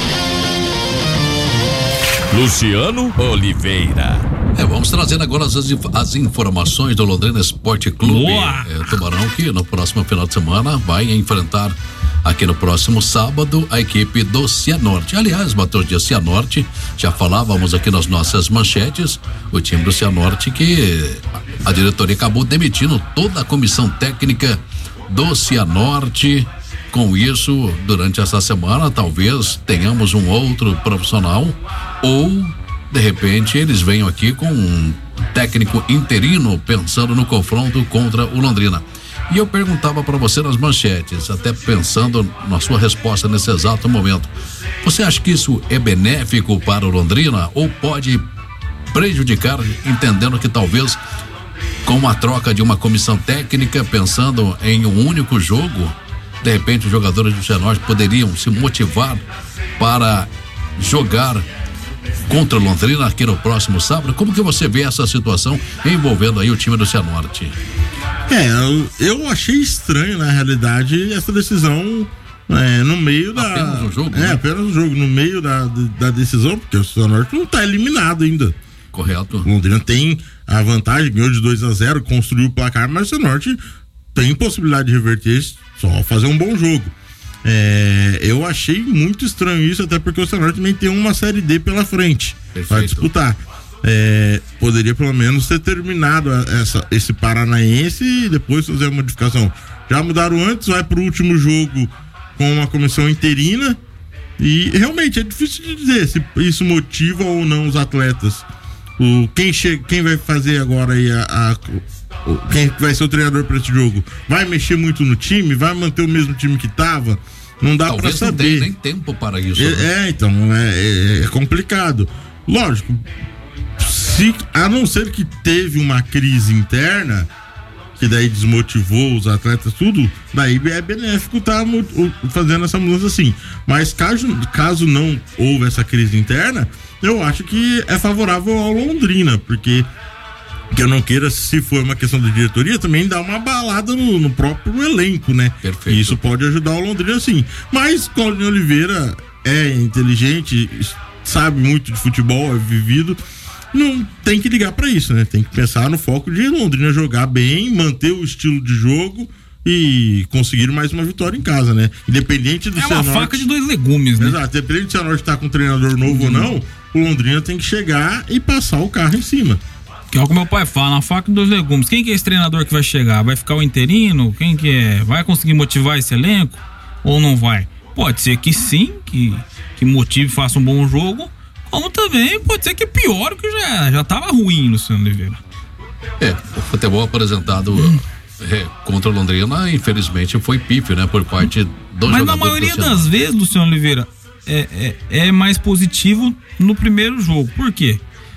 Luciano Oliveira. Vamos trazendo agora as informações do Londrina Esporte Clube. Tubarão que no próximo final de semana vai enfrentar aqui no próximo sábado a equipe do Cianorte. Aliás, Matheus de Cianorte, já falávamos aqui nas nossas manchetes, o time do Cianorte que a diretoria acabou demitindo toda a comissão técnica do Cianorte. Com isso, durante essa semana, talvez tenhamos um outro profissional ou, de repente, eles venham aqui com um técnico interino pensando no confronto contra o Londrina. E eu perguntava para você nas manchetes, até pensando na sua resposta nesse exato momento, você acha que isso é benéfico para o Londrina ou pode prejudicar, entendendo que talvez com a troca de uma comissão técnica, pensando em um único jogo, de repente os jogadores do Cianorte poderiam se motivar para jogar contra o Londrina aqui no próximo sábado? Como que você vê essa situação envolvendo aí o time do Cianorte? Eu achei estranho, na realidade, essa decisão no meio da... Apenas um jogo, né? Apenas um jogo, no meio da decisão, porque o Cianorte não tá eliminado ainda. Correto. O Londrina tem a vantagem, ganhou de 2-0, construiu o placar, mas o Cianorte tem possibilidade de reverter isso, só fazer um bom jogo. Eu achei muito estranho isso, até porque o Cianorte também tem uma Série D pela frente para disputar. Poderia pelo menos ter terminado esse Paranaense e depois fazer a modificação. Já mudaram antes, vai pro último jogo com uma comissão interina e realmente é difícil de dizer se isso motiva ou não os atletas. Quem vai fazer agora aí quem vai ser o treinador para esse jogo? Vai mexer muito no time? Vai manter o mesmo time que tava? Não dá para saber. Não tem nem tempo para isso. Então é complicado. Lógico, a não ser que teve uma crise interna que daí desmotivou os atletas, tudo, daí é benéfico tá fazendo essa mudança assim. Mas caso não houve essa crise interna, eu acho que é favorável ao Londrina, porque que eu não queira, se for uma questão da diretoria, também dar uma balada no próprio elenco, né? Perfeito. E isso pode ajudar o Londrina, sim. Mas Claudinho Oliveira é inteligente, sabe muito de futebol, é vivido. não tem que ligar pra isso, né? Tem que pensar no foco de Londrina jogar bem, manter o estilo de jogo e conseguir mais uma vitória em casa, né? Independente do Cianorte. É uma faca de dois legumes, né? Exato, independente do Cianorte estar com um treinador novo ou não, o Londrina tem que chegar e passar o carro em cima. Que é o que meu pai fala, uma faca de dois legumes. Quem que é esse treinador que vai chegar? Vai ficar o interino? Quem que é? Vai conseguir motivar esse elenco? Ou não vai? Pode ser que sim, que motive e faça um bom jogo, como também pode ser que piore, que já tava ruim, Luciano Oliveira. O futebol apresentado contra o Londrina, infelizmente, foi pífio, né? Por parte do jogador. Mas na maioria das vezes, Luciano Oliveira, é mais positivo no primeiro jogo. Por quê?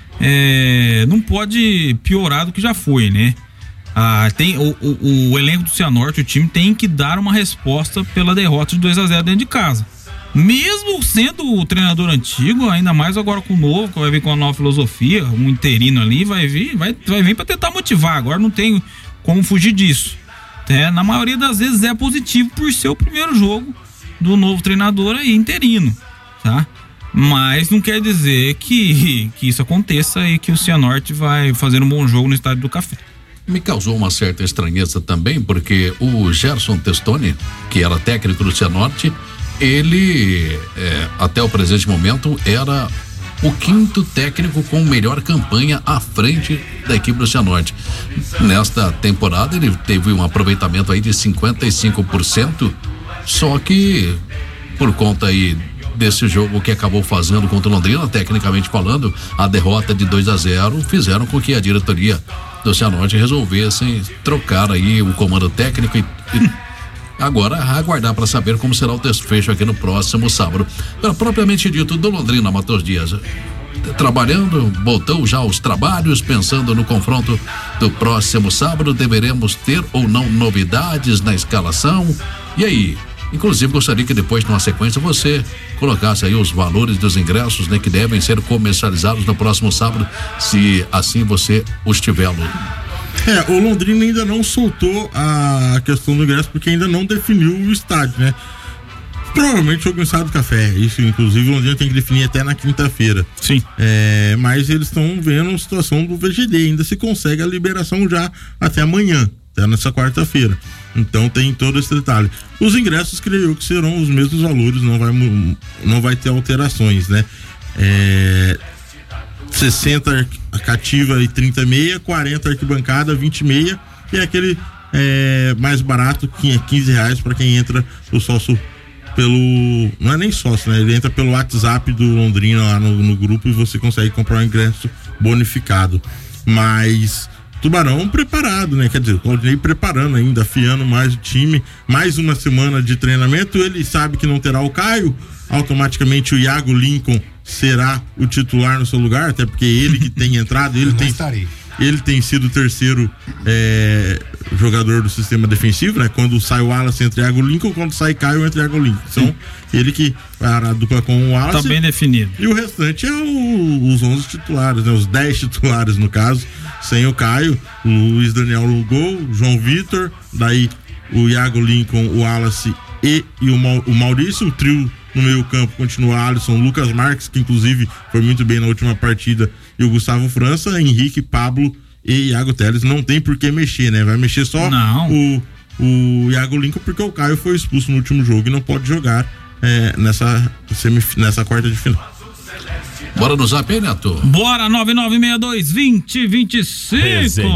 Não pode piorar do que já foi, né? Tem o elenco do Cianorte, o time tem que dar uma resposta pela derrota de 2-0 dentro de casa. Mesmo sendo o treinador antigo, ainda mais agora com o novo, que vai vir com uma nova filosofia, um interino ali, vai vir para tentar motivar. Agora não tem como fugir disso. Na maioria das vezes é positivo por ser o primeiro jogo do novo treinador aí, interino, tá? Mas não quer dizer que isso aconteça e que o Cianorte vai fazer um bom jogo no Estádio do Café. Me causou uma certa estranheza também, porque o Gerson Testoni, que era técnico do Cianorte, ele, até o presente momento, era o quinto técnico com melhor campanha à frente da equipe do Cianorte. Nesta temporada ele teve um aproveitamento aí de 55%, só que por conta aí desse jogo que acabou fazendo contra o Londrina, tecnicamente falando, a derrota de 2-0 fizeram com que a diretoria do Cianorte resolvesse trocar aí o comando técnico e agora aguardar para saber como será o desfecho aqui no próximo sábado. Propriamente dito, do Londrina, Matheus Dias, trabalhando, voltou já aos trabalhos, pensando no confronto do próximo sábado, deveremos ter ou não novidades na escalação? E aí? Inclusive, gostaria que depois, numa sequência, você colocasse aí os valores dos ingressos, né, que devem ser comercializados no próximo sábado, se assim você os tiver, Lu. O Londrina ainda não soltou a questão do ingresso, porque ainda não definiu o estádio, né? Provavelmente o jogo no Estádio do Café. Isso, inclusive, o Londrina tem que definir até na quinta-feira. Sim. Mas eles estão vendo a situação do VGD. Ainda se consegue a liberação já até amanhã, até nessa quarta-feira. Então tem todo esse detalhe. Os ingressos, creio eu, que serão os mesmos valores, não vai ter alterações, né? 60 cativa e 30 meia, 40 arquibancada, 20 meia, e aquele mais barato, que é R$15 para quem entra o sócio não é nem sócio, né? Ele entra pelo WhatsApp do Londrina lá no grupo e você consegue comprar um ingresso bonificado. Mas Tubarão preparado, né? Quer dizer, o Claudinei preparando ainda, afiando mais o time, mais uma semana de treinamento. Ele sabe que não terá o Caio, automaticamente o Iago Lincoln será o titular no seu lugar, até porque ele que tem entrado, ele tem sido o terceiro jogador do sistema defensivo, né? Quando sai o Wallace entre Iago Lincoln, quando sai Caio entre Iago Lincoln. Então, ele que para a dupla com o Wallace. Tá bem definido. E o restante é os 11 titulares, né? Os 10 titulares, no caso, sem o Caio, o Luiz Daniel no gol, João Vitor, daí o Iago Lincoln, o Wallace e o Maurício. O trio no meio campo continua Alisson, Lucas Marques, que inclusive foi muito bem na última partida, e o Gustavo França, Henrique, Pablo e Iago Teles. Não tem por que mexer, né? Vai mexer só o Iago Lincoln, porque o Caio foi expulso no último jogo e não pode jogar nessa quarta de final. Bora no Zap, Neto? Bora, 9962-2025.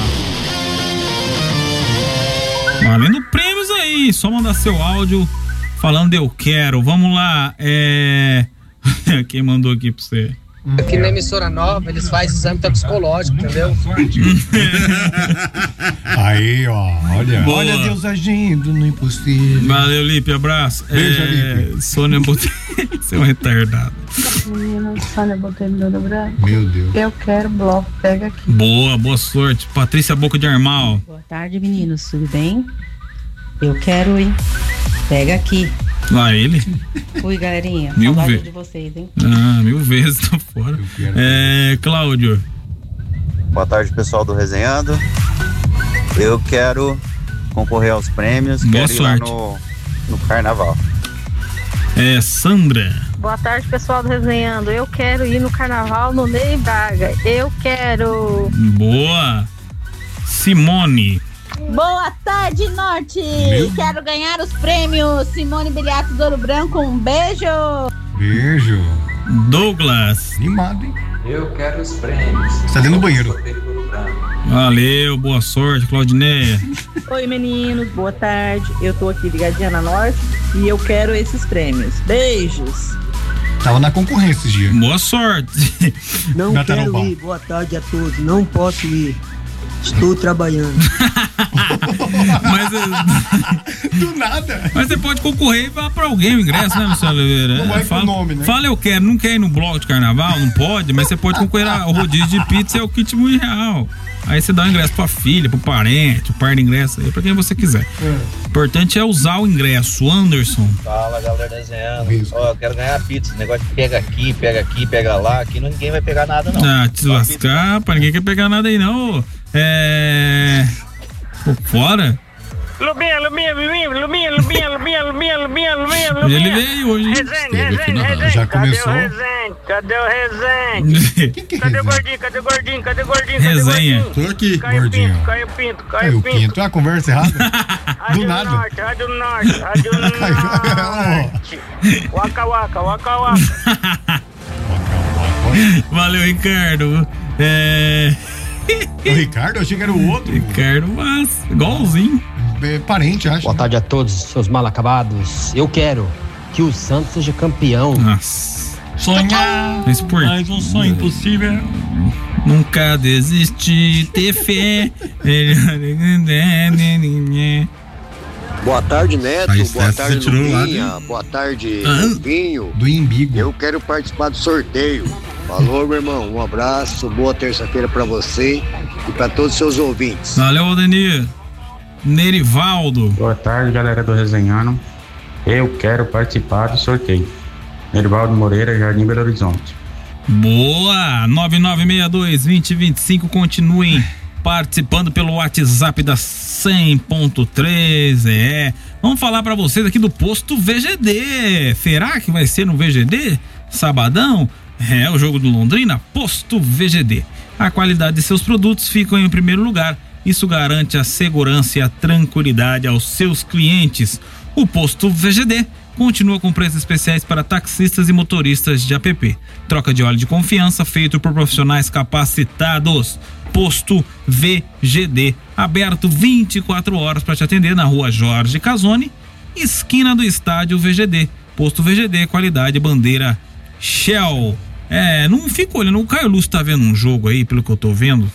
Valendo prêmios aí, só mandar seu áudio falando eu quero. Vamos lá, quem mandou aqui pra você? Aqui na emissora nova, eles fazem exame toxicológico, entendeu? Aí, ó, olha. Boa. Olha Deus agindo no impossível. Valeu, Lipe, abraço. Beijo, Lipe. Sônia Botelho, você é um retardado. Sônia Botelho do Branco. Meu Deus. Eu quero bloco, pega aqui. Boa sorte. Patrícia Boca de Armal. Boa tarde, meninos, tudo bem? Eu quero, hein? Pega aqui. Lá ele. Oi, galerinha. Mil Saudade vezes. de vocês, hein? 1000 vezes tá fora. Cláudio. Boa tarde, pessoal do Resenhando. Eu quero concorrer aos prêmios. Boa quero sorte. ir lá no carnaval. Sandra. Boa tarde, pessoal do Resenhando. Eu quero ir no carnaval no Ney Braga. Eu quero. Boa. Simone. Boa tarde, Norte. Quero ganhar os prêmios. Simone Biliato do Ouro Branco. Um beijo. Beijo. Douglas. Animado, hein? Eu quero os prêmios. Está dentro do banheiro. Valeu, boa sorte, Claudineia. Oi, meninos, boa tarde. Eu tô aqui ligadinha na Norte e eu quero esses prêmios. Beijos. Tava na concorrência esse dia. Boa sorte. Não quero ir. Boa tarde a todos. Não posso ir. Estou trabalhando. Do nada. Mas você pode concorrer e falar pra alguém o ingresso, né, Luciano Oliveira? Não vai com o nome, né? Fala, eu quero. Não quer ir no bloco de carnaval? Não pode, mas você pode concorrer ao rodízio de pizza, é o kit R$1.000. Aí você dá o ingresso pra filha, pro parente, o par de ingresso aí, pra quem você quiser. O importante é usar o ingresso. Anderson. Fala, galera desenhando. Ó, eu quero ganhar pizza. Esse negócio de pega aqui, pega lá. Aqui ninguém vai pegar nada, não. Ah, te lascar, pá, ninguém quer pegar nada aí, não. Pô, fora? Lubinha. Ele veio hoje. Resenha. Já começou. Cadê o Resenha? Cadê o gordinho? Resenha. Tô aqui, gordinho. Caiu o Pinto. É a conversa errada? Do nada. Rádio Norte. Waka. Valeu, Ricardo. O Ricardo? Eu achei que era o outro. Ricardo, mas igualzinho. Parente, acho. Boa tarde a todos, seus mal acabados. Eu quero que o Santos seja campeão. Nossa. Sonhar, mais um sonho impossível. Nunca desistir, ter fé. Boa tarde, Neto. Boa tarde, Luminha. Lá, boa tarde, Vinho. Do Imbigo. Eu quero participar do sorteio. Falou, meu irmão. Um abraço. Boa terça-feira pra você e pra todos os seus ouvintes. Valeu, Aldenir. Nerivaldo. Boa tarde, galera do Resenhando. Eu quero participar do sorteio. Nerivaldo Moreira, Jardim Belo Horizonte. Boa! 9962-2025. Continuem participando pelo WhatsApp da 100.3. Vamos falar pra vocês aqui do posto VGD. Será que vai ser no VGD? Sabadão? É o jogo do Londrina? Posto VGD. A qualidade de seus produtos ficam em primeiro lugar. Isso garante a segurança e a tranquilidade aos seus clientes. O posto VGD continua com preços especiais para taxistas e motoristas de app. Troca de óleo de confiança feito por profissionais capacitados. Posto VGD, aberto 24 horas para te atender na rua Jorge Casoni, esquina do estádio VGD. Posto VGD, qualidade bandeira Shell. Não fica olhando, o Caio Lúcio tá vendo um jogo aí, pelo que eu tô vendo,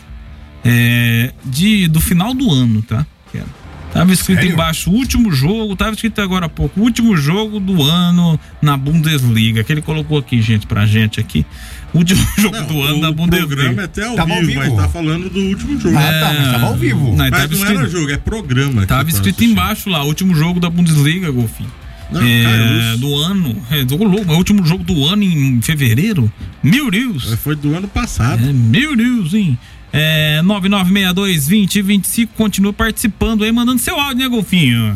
do final do ano, tá? Tava escrito Sério? embaixo, último jogo, tava escrito agora há pouco, último jogo do ano na Bundesliga, que ele colocou aqui, gente, pra gente aqui. Último jogo do ano na Bundesliga. O programa é até ao vivo, mas tá falando do último jogo. Mas tava ao vivo. Não, mas não era jogo, é programa. Tava escrito embaixo lá, último jogo da Bundesliga, Golfinho. Do ano, o último jogo do ano em fevereiro. Meu Deus! Foi do ano passado. Meu Deus, hein? 9962-2025, continua participando aí, mandando seu áudio, né, Golfinho?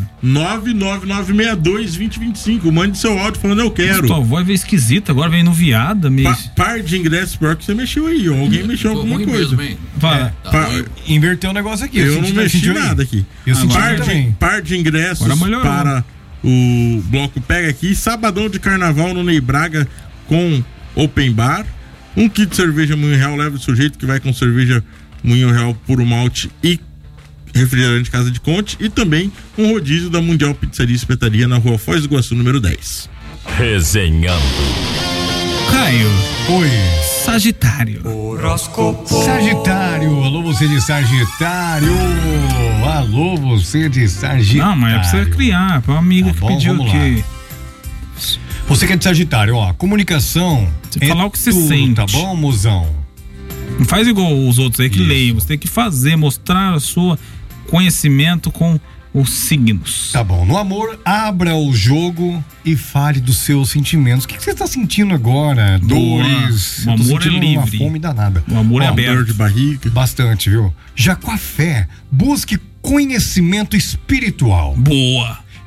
99962-2025, mande seu áudio falando eu quero. Tua voz veio esquisita, agora vem no viada mesmo. Par de ingressos pior que você mexeu aí, alguém mexeu alguma coisa. Inverteu o negócio aqui. Eu não mexi nada aqui. Eu senti também. Par de ingressos para o bloco Pega Aqui, sabadão de carnaval no Ney Braga com open bar. Um kit de cerveja Moinho Real, leva o sujeito que vai com cerveja Moinho Real puro malte e refrigerante Casa de Conte, e também um rodízio da Mundial Pizzaria e Espetaria na rua Foz do Iguaçu, número 10. Resenhando. Caio. Oi. Sagitário. Sagitário. Alô, você de Sagitário. Alô, você de Sagitário. Não, mas é pra você criar, pra uma amiga que pediu aqui. Você que é de Sagitário, ó, comunicação. Você falar o que você sente. Tá bom, mozão? Não faz igual os outros aí que leem. Você tem que fazer, mostrar o seu conhecimento com os signos. Tá bom. No amor, abra o jogo e fale dos seus sentimentos. O que você tá sentindo agora? Dores. O amor é livre. Uma fome danada. O amor é aberto. Dor de barriga. Bastante, viu? Já com a fé, busque conhecimento espiritual. Boa.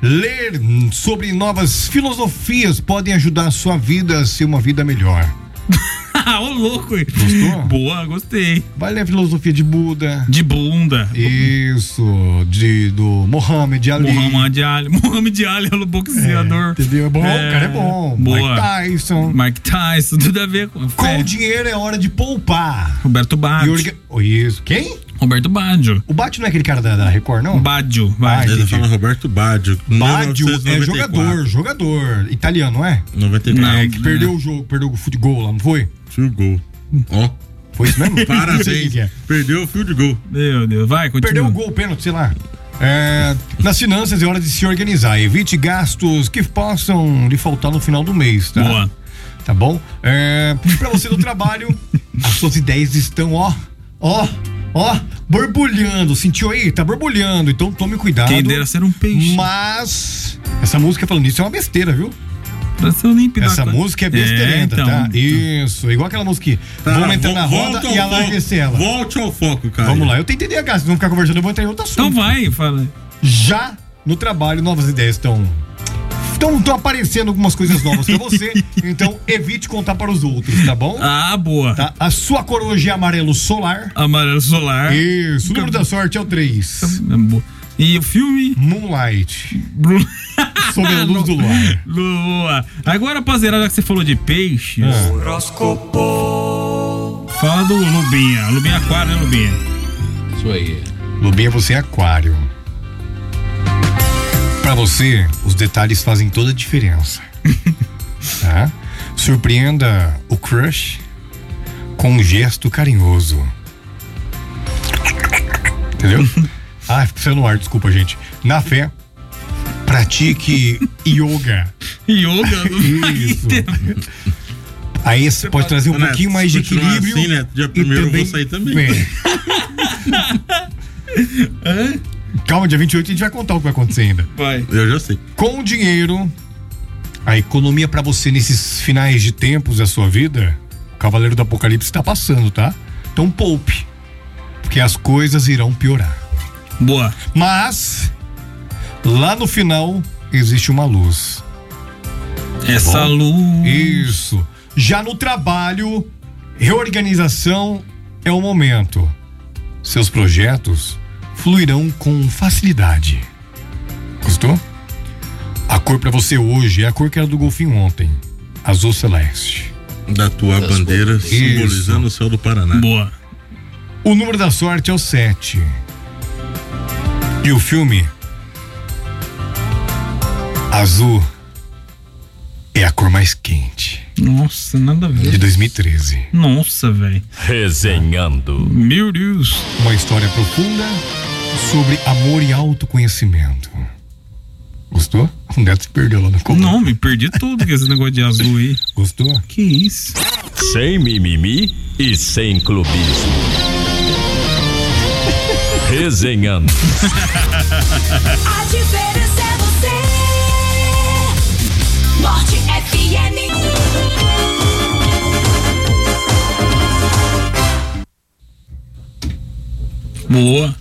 Ler sobre novas filosofias podem ajudar a sua vida a ser uma vida melhor. Ô, louco. Gostou? Boa, gostei. Vai ler a filosofia de Buda. De bunda. Isso. Do Mohamed Ali. Mohamed Ali é o boxeador. Entendeu? É bom, o cara é bom. Boa. Mike Tyson, tudo a ver com fé. Com dinheiro é hora de poupar. Roberto Baggio. Isso. Quem? Roberto Baggio. O Baggio não é aquele cara da Record, não? Baggio. Ele fala Roberto Baggio. Baggio é jogador. Italiano, não é? 94. Que perdeu o jogo, perdeu o field goal lá, não foi? Field goal. Ó. Foi isso mesmo? Parabéns. Perdeu o field goal. Meu Deus, vai, continua. Perdeu o gol, pênalti, sei lá. Nas finanças é hora de se organizar. Evite gastos que possam lhe faltar no final do mês, tá? Boa. Tá bom? Pra você do trabalho, as suas ideias estão, ó, borbulhando. Sentiu aí? Tá borbulhando. Então tome cuidado. Quem dera ser um peixe. Mas essa música falando isso é uma besteira, viu? Essa música é besteirenta, então, tá? Isso, igual aquela música que vamos entrar na roda e alargue ela. Volte ao foco, cara. Vamos lá, eu tenho TDAH, se não ficar conversando eu vou entrar em outro assunto. Então vai, fala. Já no trabalho, novas ideias estão aparecendo algumas coisas novas pra você, então evite contar para os outros, tá bom? Boa. Tá? A sua cor hoje é amarelo solar. Amarelo solar. Isso, o número da sorte é o 3. E o filme? Moonlight. Sob a luz do luar. Boa. Agora, rapaziada, já que você falou de peixes. Horóscopo. Fala do Lubinha. Lubinha aquário, né, Lubinha? Isso aí. Lubinha, você é aquário. Pra você, os detalhes fazem toda a diferença. Tá? Surpreenda o crush com um gesto carinhoso. Entendeu? Fica no ar, desculpa, gente. Na fé, pratique yoga. Isso. Aí você pode trazer um pouquinho mais de equilíbrio. Assim, né? Dia primeiro eu vou sair também. Calma, dia 28 a gente vai contar o que vai acontecer ainda. Vai. Eu já sei. Com o dinheiro, a economia pra você nesses finais de tempos da sua vida, o Cavaleiro do Apocalipse tá passando, tá? Então poupe, porque as coisas irão piorar. Boa. Mas lá no final existe uma luz. Essa luz. Isso. Já no trabalho, reorganização é o momento. Seus projetos fluirão com facilidade. Gostou? A cor pra você hoje é a cor que era do golfinho ontem. Azul celeste. Da tua bandeira, simbolizando o céu do Paraná. Boa. O número da sorte é o 7. E o filme azul é a cor mais quente. Nossa, nada a ver. De 2013. Nossa, velho. Resenhando. Meu Deus. Uma história profunda sobre amor e autoconhecimento. Gostou? O Neto se perdeu lá no começo. Não, me perdi tudo com esse negócio de azul aí. Gostou? Que isso? Sem mimimi e sem clubismo. Resenhando. A diferença é você. Norte FM. Boa.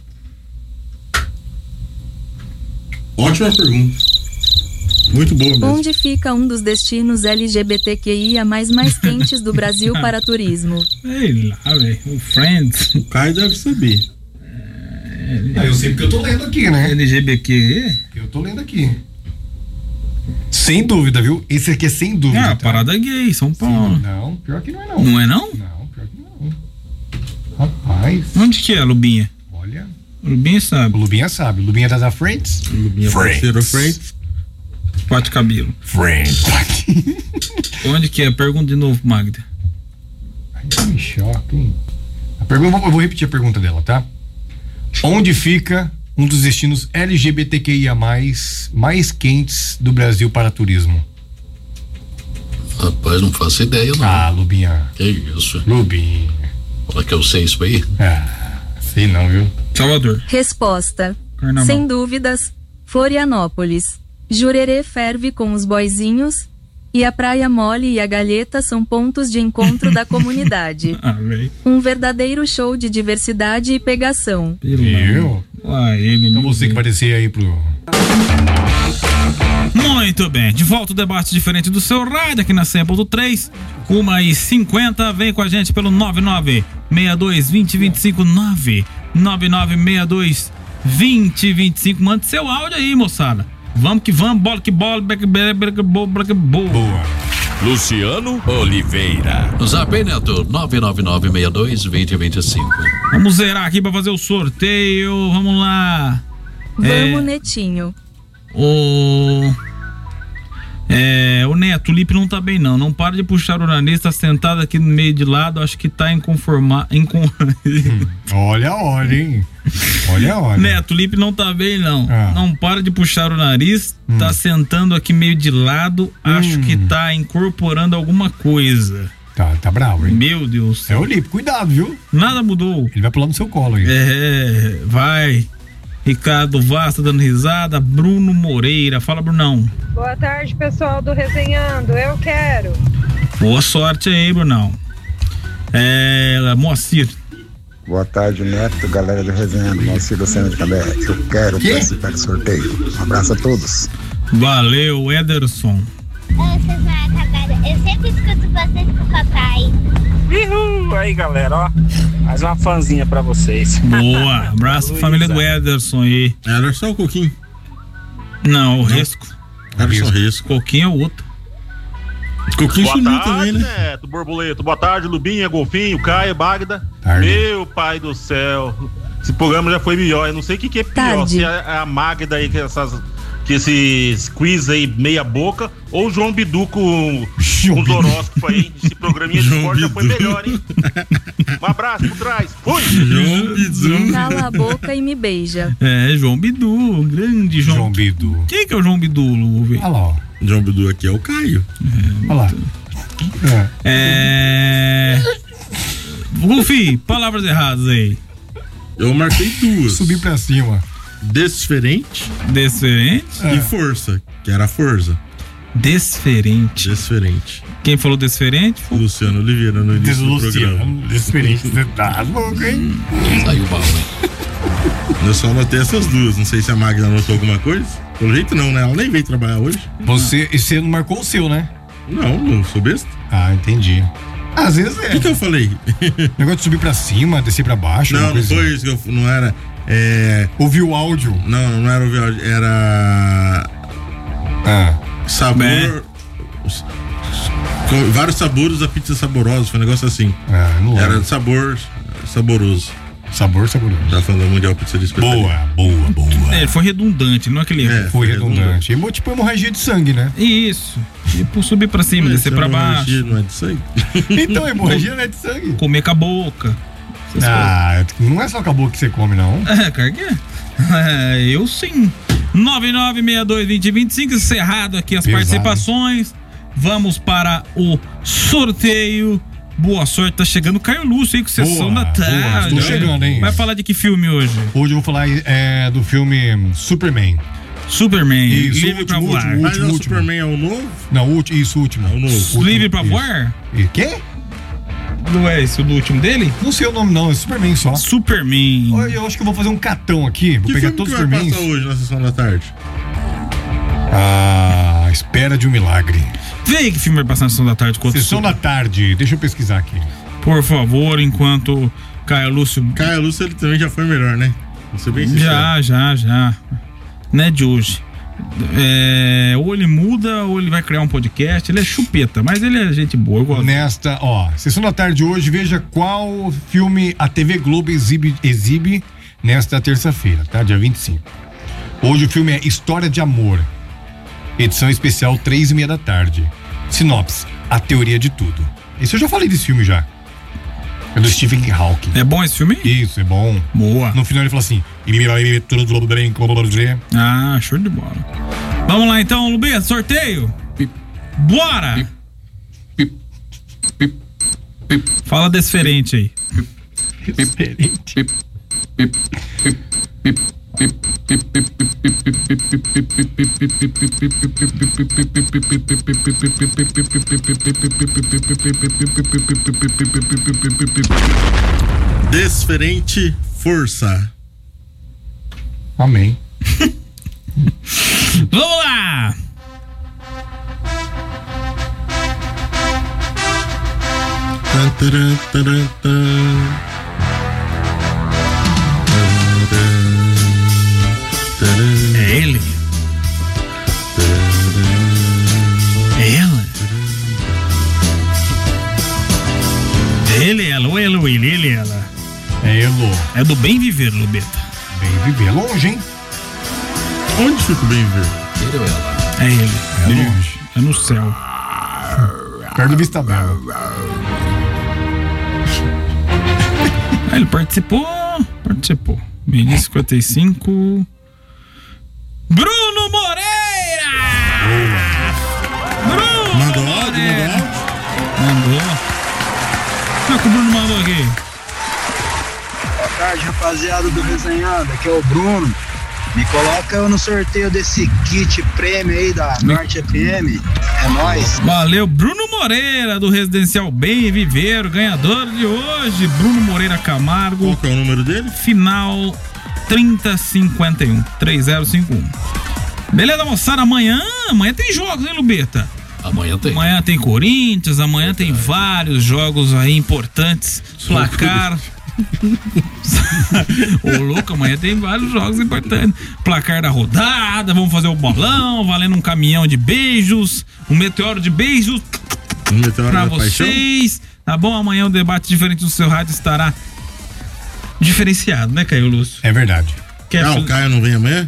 Ótima pergunta. Muito boa mesmo. Onde fica um dos destinos LGBTQIA mais quentes do Brasil para turismo? Ei lá, velho. O Friends. O Caio deve saber. Eu sei porque eu tô lendo aqui, né? LGBTQ? Eu tô lendo aqui. Sem dúvida, viu? Esse aqui é sem dúvida. Ah, parada gay, São Paulo. Sim, não, pior que não é não. Não é não? Não, pior que não. Rapaz. Onde que é, Lubinha? Olha. O Lubinha sabe. O Lubinha sabe. O Lubinha tá da Friends? Lubinha parceiro Friends. Quatro cabelo. Friends. Onde que é? Pergunta de novo, Magda. Ai, tá me choque, hein? Eu vou repetir a pergunta dela, tá? Onde fica um dos destinos LGBTQIA+, mais quentes do Brasil para turismo? Rapaz, não faço ideia, não. Ah, Lubinha. Que isso? Lubinha. Fala que eu sei isso aí. Sei não, viu? Salvador. Resposta. Carnaval. Sem dúvidas, Florianópolis. Jurerê ferve com os boizinhos e a Praia Mole e a Galheta são pontos de encontro da comunidade. Um verdadeiro show de diversidade e pegação. Eu? Ele então você que vai descer aí pro... Muito bem, de volta o debate diferente do seu rádio aqui na Sample do 3, 1h50, vem com a gente pelo 99622025, 999622025, manda seu áudio aí, moçada. Vamos que vamos, bola que bola, boa. Luciano Oliveira. Zap Neto, 999622025. Vamos zerar aqui pra fazer o sorteio, vamos lá. Vamos, Netinho. O Neto, o Lipe não tá bem não para de puxar o nariz, tá sentado aqui no meio de lado, acho que tá inconformado. Olha, hein? Olha. Neto, o Lipe não tá bem não para de puxar o nariz, tá sentando aqui meio de lado, acho que tá incorporando alguma coisa. Tá bravo, hein? Meu Deus. É o Lipe, cuidado, viu? Nada mudou. Ele vai pular no seu colo aí. Vai. Ricardo Vaz tá dando risada. Bruno Moreira, fala, Brunão. Boa tarde, pessoal do Resenhando, eu quero. Boa sorte aí, Brunão. Moacir. Boa tarde, Neto, galera do Resenhando, Moacir do Centro de Cabé. Eu quero participar do sorteio. Um abraço a todos. Valeu, Ederson. Eu sempre escuto vocês com o papai. Uhul! Aí, galera, ó. Mais uma fãzinha pra vocês. Boa, abraço família do Ederson aí. Ederson ou o Coquinho? Não, o Risco. Ederson Risco. Coquinho é o outro. Coquinho sumiu também, né? Neto, Borboleto. Boa tarde, Lubinha, Golfinho, Caio, Bagda. Tarde. Meu pai do céu. Esse programa já foi melhor. Eu não sei o que é pior. Tarde. Se é a Magda aí, que esses quiz aí meia boca, ou o João Bidu com os horóscopos aí. Esse programinha de esporte já foi melhor, hein? Um abraço por trás. Fui! João Bidu. Cala a boca e me beija. João Bidu, grande João Bidu. Quem que é o João Bidu, Luve? Olha lá, ó. João Bidu aqui é o Caio. Olha lá. Golfi, palavras erradas aí. Eu marquei duas. Subi pra cima. Desferente. E força, que era a força. Desferente. Quem falou desferente? Luciano Oliveira no início do programa. Desferente, você tá louco, hein? Saiu bala, hein? Eu só anotei essas duas. Não sei se a Magda anotou alguma coisa. Pelo jeito não, né? Ela nem veio trabalhar hoje. Você não marcou o seu, né? Não sou besta. Ah, entendi. Às vezes é. O que eu falei? Negócio de subir pra cima, descer pra baixo. Não foi isso que eu... Não era... Ouviu o áudio? Não era ouvir áudio. Era... Sabor... Vários sabores da pizza saborosa. Foi um negócio assim. Não era de sabor saboroso. Sabor saboroso. Tá falando da Mundial Pizzaria Especial. Boa. Ele foi redundante, não é aquele erro. Foi redundante. Tipo hemorragia de sangue, né? Isso. Tipo subir pra cima, descer pra baixo. Hemorragia não é de sangue? Então, hemorragia não é de sangue. Comer com a boca. Não é só com a boca que você come, não. Cara que eu sim. 99622025, encerrado aqui as participações. Vamos para o sorteio. Boa sorte, tá chegando o Caio Lúcio aí com Sessão da Tarde. Tô chegando, hein? Vai falar de que filme hoje? Hoje eu vou falar do filme Superman. Isso, Livre pra Voar. Mas o Superman é o novo? Não, o último. É o novo. Livre pra Voar? E quê? Não é esse o do último dele? Não sei o nome não, é Superman só. Superman. Eu acho que eu vou fazer um catão aqui. Vou pegar todos os Supermans. O que vai passar hoje na Sessão da Tarde? Espera de um Milagre. Vê que filme vai passar na Sessão da Tarde. Sessão da Tarde, deixa eu pesquisar aqui. Por favor, enquanto Caio Lúcio, ele também já foi melhor, né? Vou ser bem sincero. Já. Não é de hoje. Ou ele muda ou ele vai criar um podcast. Ele é chupeta, mas ele é gente boa, eu gosto. Sessão da Tarde hoje, veja qual filme a TV Globo exibe nesta terça-feira, tá? Dia 25. Hoje o filme é História de Amor, edição especial 3:30 da tarde. Sinopse: A Teoria de Tudo. Esse eu já falei desse filme já. É do Stephen Hawking. É bom esse filme? Isso, é bom. Boa. No final ele fala assim: show de bola. Vamos lá então, Lubê, sorteio. Bora! Fala desferente aí. Desferente. Desferente, força. Amém. Vamos lá! É ele? É ela? É ele, ela, ou ela, ou ele, ela? É ele. É do Bem Viver, Lubeta. Bem Viver, longe, hein? Onde fica o Bem Viver? Ele ou ela? É ele. É longe. É no céu. Perto do Vista Bela. Ele participou. Meio 55. Bruno Moreira! Bruno! Mandou. O que o Bruno mandou aqui? Boa tarde, rapaziada do Resenhando. Aqui é o Bruno. Me coloca eu no sorteio desse kit prêmio aí da Norte FM. É nóis. Valeu, Bruno Moreira, do Residencial Bem Viver, ganhador de hoje. Bruno Moreira Camargo. Qual que é o número dele? Final 3051. Beleza, moçada? Amanhã tem jogos, hein, Lubeta? Amanhã tem Corinthians, amanhã tem vários jogos aí importantes. Placar. Ô louco, amanhã tem vários jogos importantes. Placar da rodada, vamos fazer o bolão, valendo um caminhão de beijos, um meteoro de beijos pra vocês. Paixão? Tá bom? Amanhã o debate diferente do seu rádio estará diferenciado, né, Caio Lúcio? É verdade. O Caio não vem amanhã?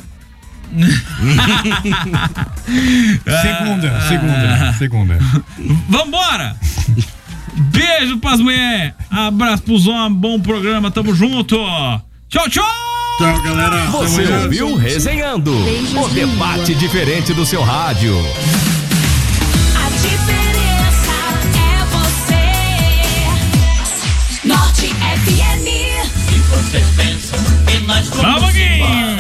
Segunda. Vambora! Beijo pras mulheres, abraço pros homens, bom programa, tamo junto. Tchau, tchau! Tchau, galera. Você ouviu Resenhando, o debate diferente do seu rádio. A diferença é você. Norte FM. E você pensa que nós vamos aqui.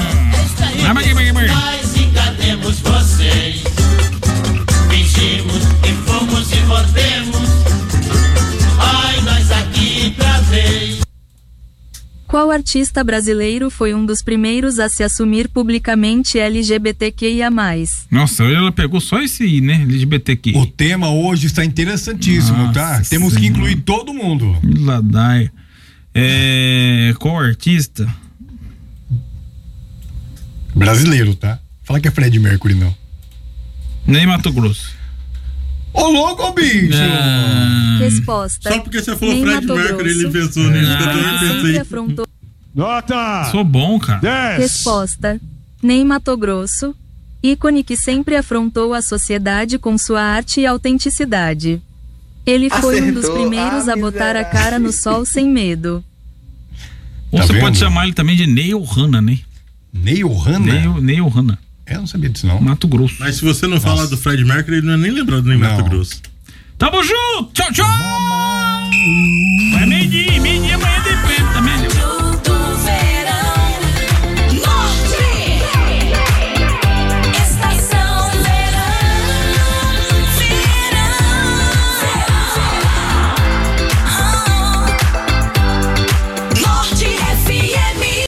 Nós enganemos vocês. Fingimos e fomos e voltemos. Ai, nós aqui pra vez. Qual artista brasileiro foi um dos primeiros a se assumir publicamente LGBTQIA+. Nossa, ela pegou só esse, né? LGBTQ. O tema hoje está interessantíssimo, tá? Temos que incluir todo mundo. Ladaia. Qual artista? Brasileiro, tá? Fala que é Fred Mercury, não. Nem Mato Grosso. Ô, louco, bicho! Resposta. Só porque você falou Fred Mercury, ele pensou nisso. Eu sempre afrontou. Nota! Sou bom, cara. 10. Resposta. Ney Matogrosso. Ícone que sempre afrontou a sociedade com sua arte e autenticidade. Ele foi um dos primeiros a botar a cara no sol sem medo. Ou você pode chamar ele também de Neil Hanna, né? Neil Hanna? Neil Hanna. Eu não sabia disso, não. Mato Grosso. Mas se você não falar do Fred Mercury, ele não é nem lembrado do Mato Grosso. Tamo junto! Tchau, tchau! É meio-dia.